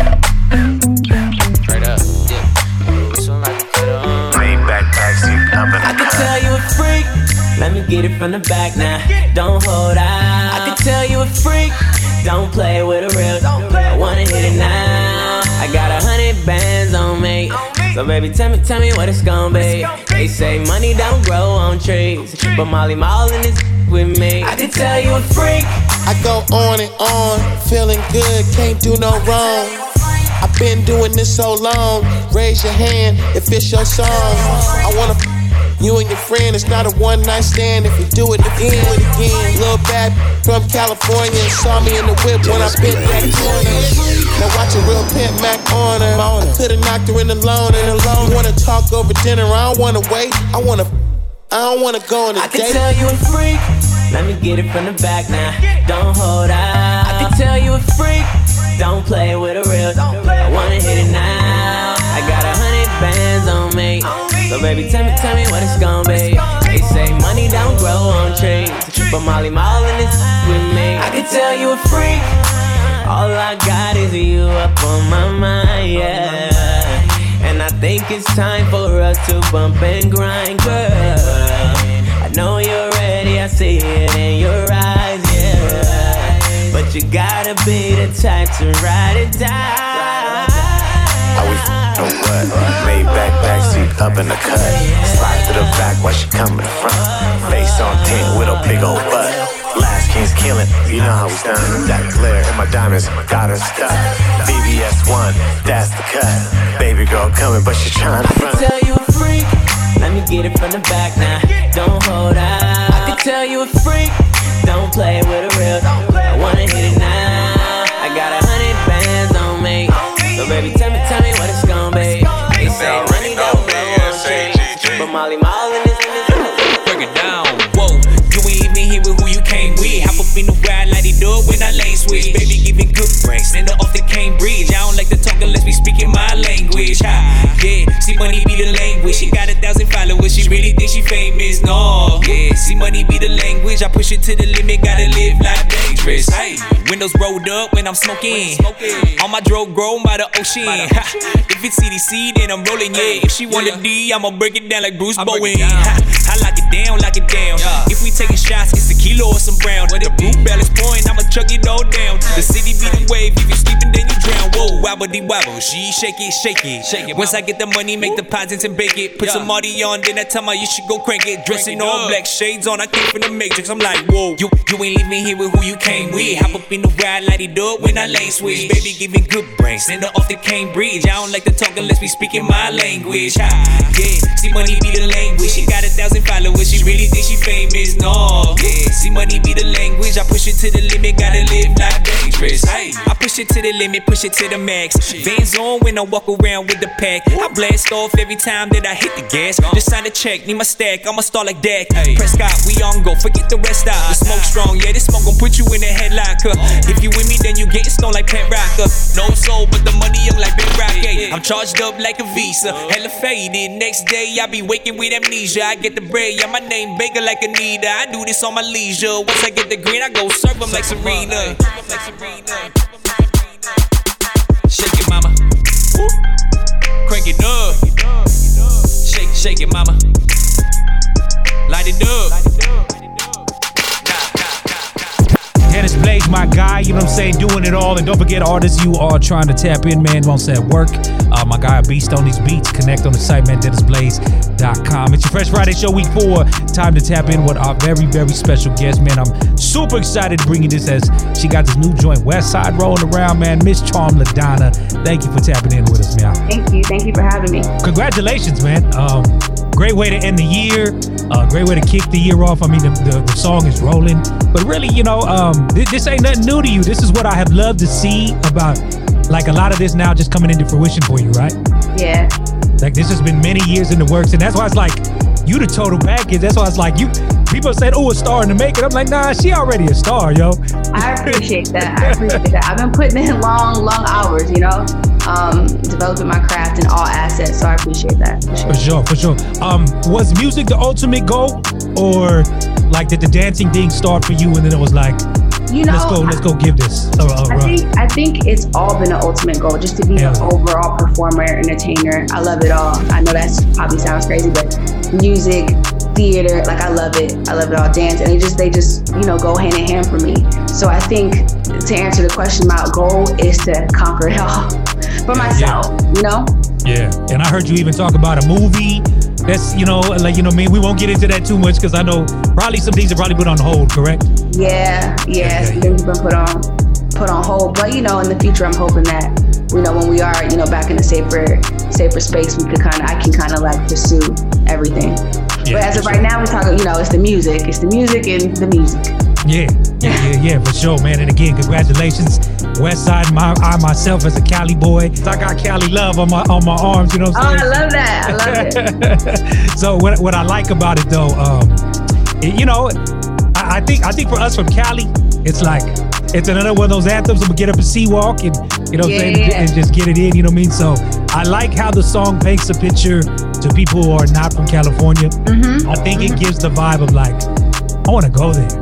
S8: I could tell you a freak. Let me get it from the back now. Don't hold out. I could tell you a freak. Don't play with a real. I wanna hit it now. I got 100 bands on me. So baby, tell me what it's gonna be. They say money don't grow on trees, but Molly Marlin is with me. I could tell you a freak.
S6: I go on and on, feeling good, can't do no wrong. I've been doing this so long. Raise your hand if it's your song. I wanna you and your friend. It's not a one night stand. If you do it again, Lil' bad from California saw me in the whip when I bent that corner. Now watch a real pimp Mac on her. I could've knocked her in the loan. You wanna talk over dinner? I don't wanna wait. I don't wanna go on a date.
S8: I can tell you a freak. Let me get it from the back now. Don't hold out. I can tell you a freak. Don't play with a real. I wanna hit it now. I got 100 bands on me. So baby, tell me what it's gonna be. They say money don't grow on trees, but Molly Marlin is with me. I can tell you a freak. All I got is you up on my mind, yeah. And I think it's time for us to bump and grind, girl. I know you're ready, I see it in your eyes, yeah. But you gotta be the type to ride it down.
S9: Know what? Made backseat up in the cut. Slide to the back while she come in the front. Face on 10 with a big old butt. Last King's killing, you know how we done. That glare in my diamonds got her stuck. BBS 1, that's the cut. Baby girl coming, but she trying to front.
S8: I can tell you a freak. Let me get it from the back now. Don't hold out. I can tell you a freak. Don't play with a real. I wanna hit it now. I got 100 bands on me. So baby, tell me what it's gonna be. They say money don't grow on trees, but Molly Marlin is in this.
S12: Break it down, whoa. You ain't even here with who you came with. Hop up in the ride like they do it when I lane switch. Baby, giving good breaks, send her off the Cambridge. I don't like to talk unless we speaking my language. Yeah, see money be the language. She got 1,000 followers, she really think she famous. No, yeah, see money be the language. I push it to the limit, gotta live life dangerous. Hey, windows rolled up when I'm smoking. All my drove grown by the ocean. If it's CDC, then I'm rolling, yeah. If she want a D, I'ma break it down like Bruce Bowen. I lock it down, lock it down. If we taking shots, it's tequila or some brown. The blue bell is pouring, I'ma chuck it all down. The city be the wave, if you sleeping, then you drown. Whoa, wobble-de wobble, she shake it, shake it. Once I get the money, make deposits and bake it. Put some Marty on, then I tell my you should go crank it. Dressing all black, shades on, I came from the Matrix. I'm like, whoa, you ain't leaving here with who you came with. Hop up in the ride like they do it when I lane switch. Baby, giving good brains, send her off the Cambridge. I don't like to talk unless we speaking my language. Yeah, see money be the language. She got 1,000 followers, she really think she famous. No, yeah, see money be the language. I push it to the limit, gotta live life dangerous. Hey, I push it to the limit, push it to the max. Vans on when I walk around with the pack. I blast off every time that I hit the gas. Just sign a check, need my stack, I'ma start like that. Prescott, we on go, forget the rest out. The smoke strong, yeah, this smoke gon' put you in a headlock. If you with me, then you getting stoned like Pet Rocker. No soul, but the money young like Ben Rock. I'm charged up like a Visa, hella faded. Next day, I be waking with amnesia. I get the bread, yeah, my name Baker like Anita. I do this on my leisure. Once I get the green, I go serve them like Serena. Shake it, mama. Crank it up. Shake it, mama. Light it up.
S1: Dennis Blaze, my guy, you know what I'm saying, doing it all. And don't forget, artists you are trying to tap in, man, once at work. My guy, a beast on these beats. Connect on the site, man, DennisBlaze.com. It's your Fresh Friday Show Week 4. Time to tap in with our very, very special guest, man. I'm super excited to bring you this as she got this new joint, West Side, rolling around, man. Miss Charm LaDonna. Thank you for tapping in with us, man.
S17: Thank you for having me.
S1: Congratulations, man. Great way to end the year. Great way to kick the year off. I mean, the song is rolling. But really, you know, this ain't nothing new to you. This is what I have loved to see about like a lot of this now just coming into fruition for you, right?
S17: Yeah.
S1: Like this has been many years in the works, and that's why it's like you the total package. That's why it's like you. People said, "Oh, a star in the making." I'm like, nah, she already a star, yo.
S17: I appreciate that. I've been putting in long hours, developing my craft in all assets. So I appreciate that.
S1: For sure. Was music the ultimate goal, or like did the dancing thing start for you, and then it was like, let's go give this a run?
S17: I think it's all been an ultimate goal, just to be an overall performer, entertainer. I love it all. I know that probably sounds crazy, but music, theater, like I love it all. Dance, and they just go hand in hand for me. So I think to answer the question, my goal is to conquer it all for myself.
S1: Yeah, and I heard you even talk about a movie. That's we won't get into that too much because I know probably some things are probably put on hold, correct?
S17: Yeah. Some things have been put on hold, but in the future I'm hoping that when we are back in a safer space, I can kind of like pursue everything. Yeah, but as of right now, we're talking, it's the music and the music. Yeah, for sure, man. And again, congratulations, Westside. I myself as a Cali boy, I got Cali love on my arms. You know what I'm saying? I love that. I love it.
S1: So what I like about it though, I think for us from Cali, it's like it's another one of those anthems. I'm gonna get up and C-walk and and just get it in. You know what I mean? So I like how the song paints a picture to people who are not from California. I think it gives the vibe of like, I want to go there.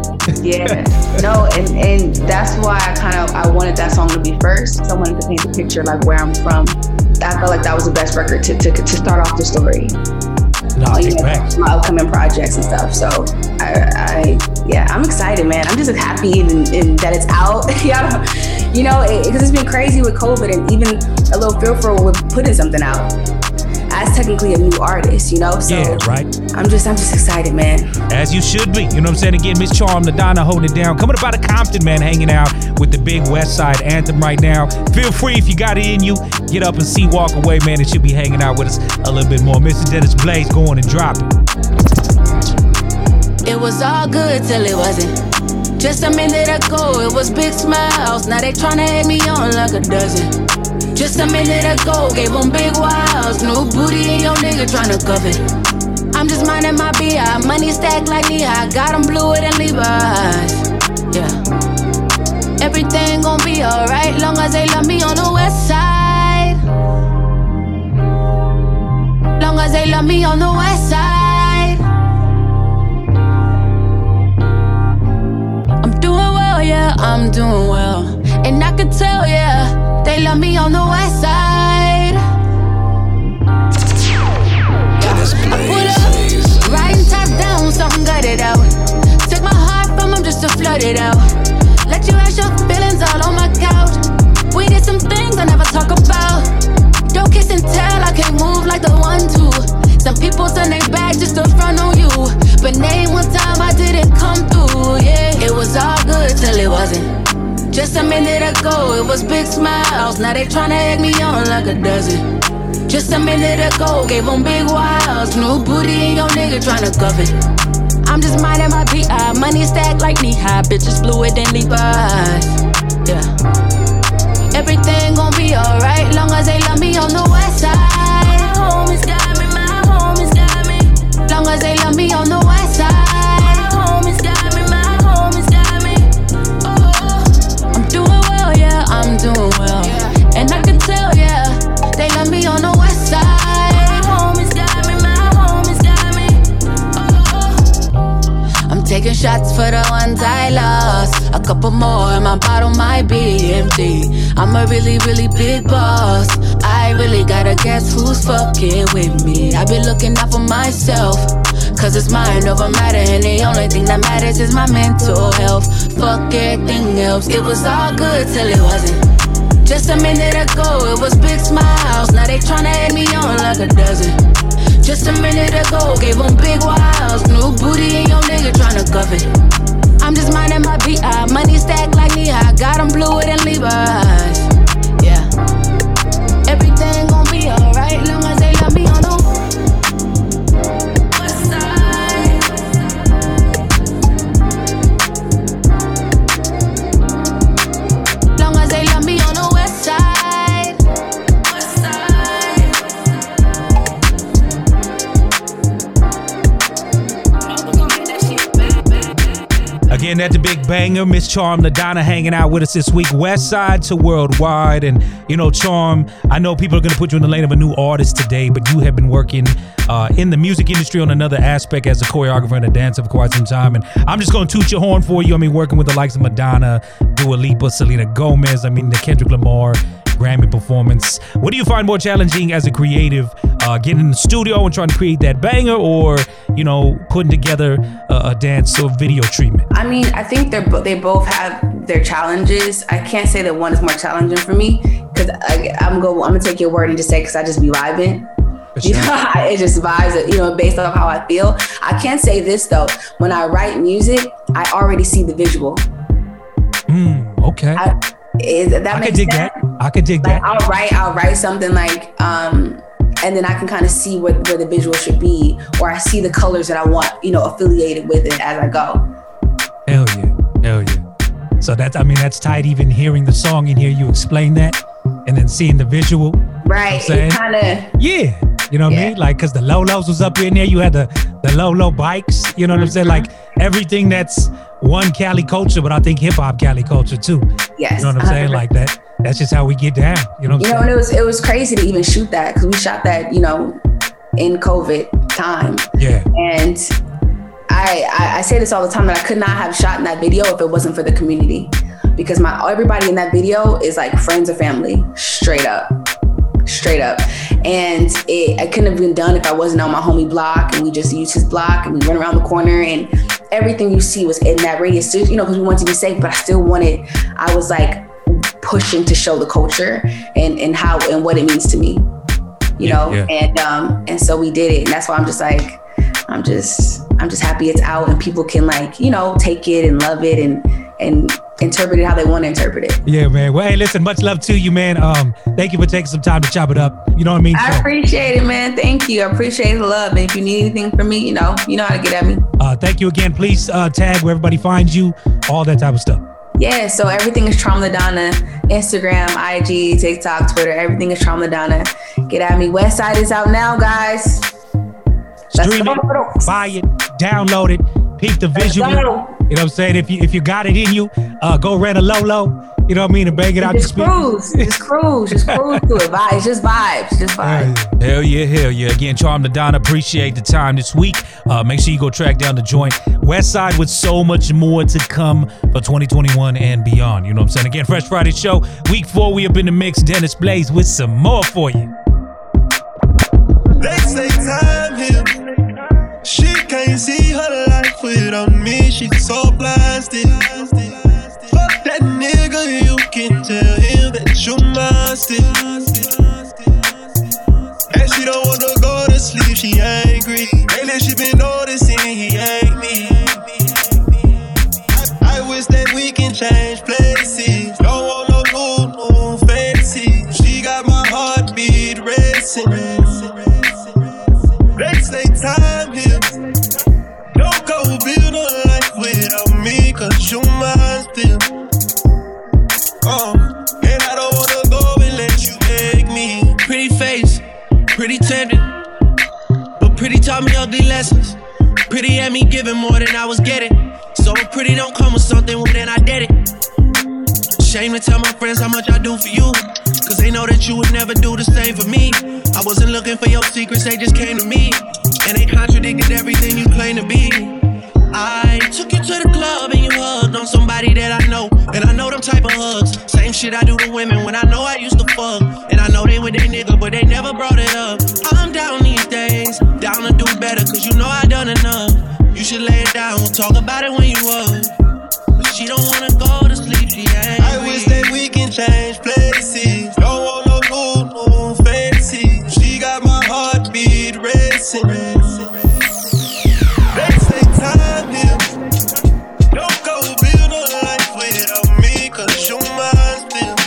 S17: And that's why I wanted that song to be first. So I wanted to paint the picture like where I'm from. I felt like that was the best record to start off the story. My upcoming projects and stuff. So I'm excited, man. I'm just happy and that it's out. Because it's been crazy with COVID and even a little fearful with putting something out. As technically a new artist, So
S1: right.
S17: I'm just excited, man.
S1: As you should be. You know what I'm saying? Again, Miss Charm, LaDonna holding it down. Coming up out of Compton, man, hanging out with the big West Side anthem right now. Feel free if you got it in you, get up and walk away, man. It should be hanging out with us a little bit more. Mr. Dennis Blaze, go on and drop it.
S10: It was all good till it wasn't. Just a minute ago, it was big smiles. Now they tryna hit me on like a dozen. Just a minute ago, gave them big wows. New booty and your nigga tryna cover it. I'm just minding my BI. Money stacked like knee-high. Got them bluer than Levi's. Yeah. Everything gon' be alright, long as they love me on the west side. Long as they love me on the west side. I'm doing well, yeah, I'm doing well. And I can tell, yeah, they love me on the west side. I put up, riding top down, something gutted out. Took my heart from them just to flood it out. Let you ask your feelings all on my couch. We did some things I never talk about. Don't kiss and tell, I can't move like the 1-2. Some people turn their back just to front on you. But name one time I didn't come through, yeah. It was all good till it wasn't. Just a minute ago, it was big smiles. Now they tryna egg me on like a dozen. Just a minute ago, gave them big wows. New booty and your nigga tryna cover it. I'm just minding my BI. Money stacked like knee-high. Bitches bluer than Levi's. Yeah. Everything gon' be alright, long as they love me on the west side. My homies got me, my homies got me. Long as they love me on the west side. My homies got me, my homies got me. I'm doing well, yeah, I'm doing well. And I can tell, yeah, they love me on the west side. My homies got me, my homies got me. I'm taking shots for the ones I lost. A couple more and my bottle might be empty. I'm a really, really big boss. I really gotta guess who's fucking with me. I've been looking out for myself, cause it's mind over matter, and the only thing that matters is my mental health. Fuck everything else. It was all good till it wasn't. Just a minute ago, it was big smiles. Now they tryna egg me on like a dozen. Just a minute ago, gave them big wows. New booty and your nigga tryna cover it. I'm just minding my BI. Money stacked like knee-high. Got them bluer than Levi's. Yeah. Everything gon' be alright, long as they love me on the west side. Long as they love me on the west side.
S1: Again, that's the big banger. Miss Charm LaDonna hanging out with us this week. West Side to Worldwide. And, you know, Charm, I know people are going to put you in the lane of a new artist today, but you have been working in the music industry on another aspect as a choreographer and a dancer for quite some time. And I'm just going to toot your horn for you. I mean, working with the likes of Madonna, Dua Lipa, Selena Gomez, I mean, the Kendrick Lamar Grammy performance. What do you find more challenging as a creative, getting in the studio and trying to create that banger, or, you know, putting together a dance or video treatment?
S17: I mean, I think they both have their challenges. I can't say that one is more challenging for me, because I'm gonna take your word and just say, because I just be vibing. Sure. You know, it just vibes, you know, based off how I feel. I can say this though, when I write music, I already see the visual.
S1: Okay.
S17: That makes sense?
S1: I could dig that.
S17: I'll write something like, and then I can kind of see where the visual should be, or I see the colors that I want, you know, affiliated with it as I go.
S1: Hell yeah. So that's tight, even hearing the song and hear you explain that, and then seeing the visual.
S17: Right. It kind of.
S1: Yeah. You know what I mean? Like, because the Lolos was up in there. You had the Lolo bikes. You know what I'm saying? Like, everything that's one Cali culture, but I think hip-hop Cali culture, too.
S17: Yes.
S1: You know what I'm saying? Like, that's just how we get down. You know what I'm saying?
S17: And it was crazy to even shoot that, because we shot that, you know, in COVID time.
S1: Yeah.
S17: And I say this all the time, that I could not have shot in that video if it wasn't for the community. Because everybody in that video is like friends or family, straight up. And I couldn't have been done if I wasn't on my homie block, and we just used his block, and we run around the corner, and everything you see was in that radius, you know, because we wanted to be safe, but I was like pushing to show the culture and how and what it means to me, you know. And so we did it, and that's why I'm just like, I'm just happy it's out and people can, like, you know, take it and love it and interpret it how they want to interpret it.
S1: Yeah, man. Well, hey, listen, much love to you, man. Thank you for taking some time to chop it up. You know what I mean?
S17: I appreciate it, man. Thank you. I appreciate the love. And if you need anything from me, you know how to get at me.
S1: Thank you again. Please tag where everybody finds you, all that type of stuff.
S17: Yeah, so everything is Charm LaDonna. Instagram, IG, TikTok, Twitter, everything is Charm LaDonna. Get at me. West Side is out now, guys.
S1: Stream it, buy it, download it, peep the visual. You know what I'm saying? If you got it in you, go rent a Lolo. You know what I mean? And bang it out the speakers.
S17: Just cruise to it. Vibes, just vibes.
S1: Hell yeah. Again, Charm LaDonna, appreciate the time this week. Make sure you go track down the joint. West Side with so much more to come for 2021 and beyond. You know what I'm saying? Again, Fresh Friday show, week 4, we up in the mix. Dennis Blaze with some more for you.
S11: They say time here. She can't see her life without me. She's so blasted. Fuck that nigga, you can tell him that you must it. And she don't wanna go to sleep, she angry. Lately she been noticing he ain't me. I wish that we can change places. Don't want no new fantasy. She got my heartbeat racing. They say time here. Don't go build a life without me, cause you mine still. And I don't wanna go and let you make me.
S13: Pretty face, pretty tempting, but pretty taught me ugly lessons. Pretty had me giving more than I was getting. So pretty don't come with something, well then I did it. Shame to tell my friends how much I do for you, cause they know that you would never do the same for me. I wasn't looking for your secrets, they just came to me. And they contradicted everything you claim to be. I took you to the club and you hugged on somebody that I know. And I know them type of hugs. Same shit I do to women when I know I used to fuck. And I know they with their nigga, but they never brought it up. I'm down these days, down to do better, cause you know I done enough. You should lay it down, we'll talk about it when you up. But she don't wanna go to sleep, she angry.
S11: I wish that we can change places. Don't want no new fantasy. She got my heartbeat racing. They say time here. Don't go build a life without me, cause you mine still.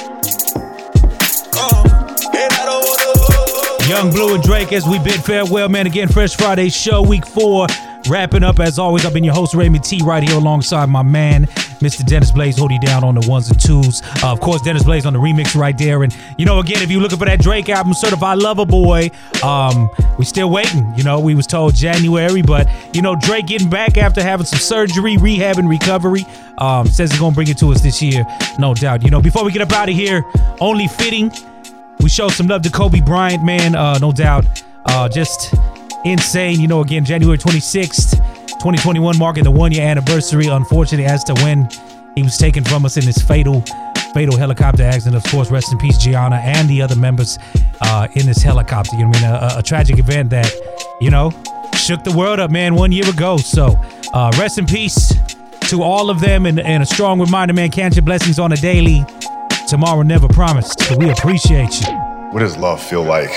S11: And I don't wanna
S1: Young Blue and Drake as we bid farewell, man. Again, Fresh Friday show, week 4. Wrapping up, as always, I've been your host, Raymond T, right here alongside my man, Mr. Dennis Blaze holding down on the ones and twos. Of course, Dennis Blaze on the remix right there. And, again, if you're looking for that Drake album, Certified Lover Boy, we still waiting. We was told January, but, Drake getting back after having some surgery, rehab, and recovery. Says he's going to bring it to us this year, no doubt. Before we get up out of here, only fitting, we showed some love to Kobe Bryant, man, no doubt. Just insane. Again, January 26th, 2021, marking the 1-year anniversary, unfortunately, as to when he was taken from us in this fatal helicopter accident. Of course, rest in peace, Gianna and the other members in this helicopter. A tragic event that, shook the world up, man, 1 year ago. So rest in peace to all of them, and a strong reminder, man, count your blessings on a daily. Tomorrow never promised, but we appreciate you.
S14: What does love feel like?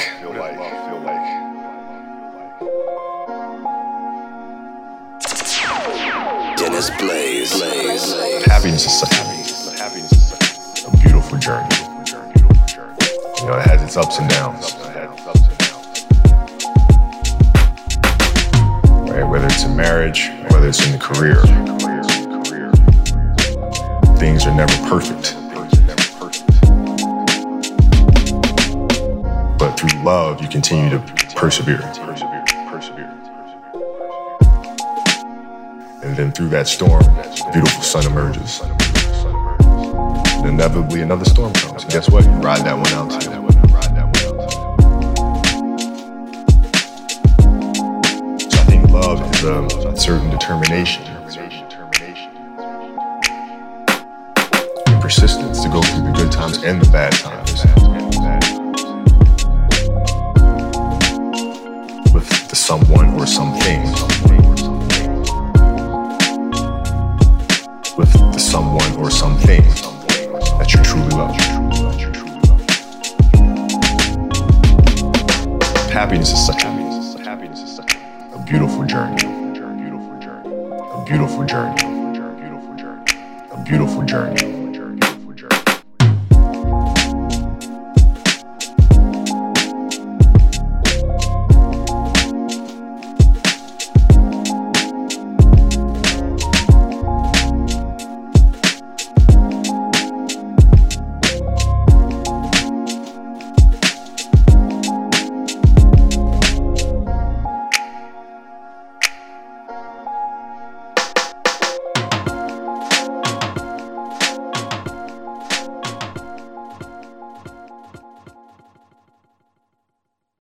S15: Dennis Blaze.
S14: Happiness is such a beautiful journey. It has its ups and downs. Right? Whether it's in marriage, whether it's in the career, things are never perfect. But through love, you continue to persevere. And then through that storm, a beautiful sun emerges. And inevitably another storm comes. And guess what? You ride that one out too. So I think love is a certain determination and persistence to go through the good times and the bad times. With the someone or something. With the someone or something that you truly love. Happiness is such a beautiful journey. A beautiful journey. A beautiful journey.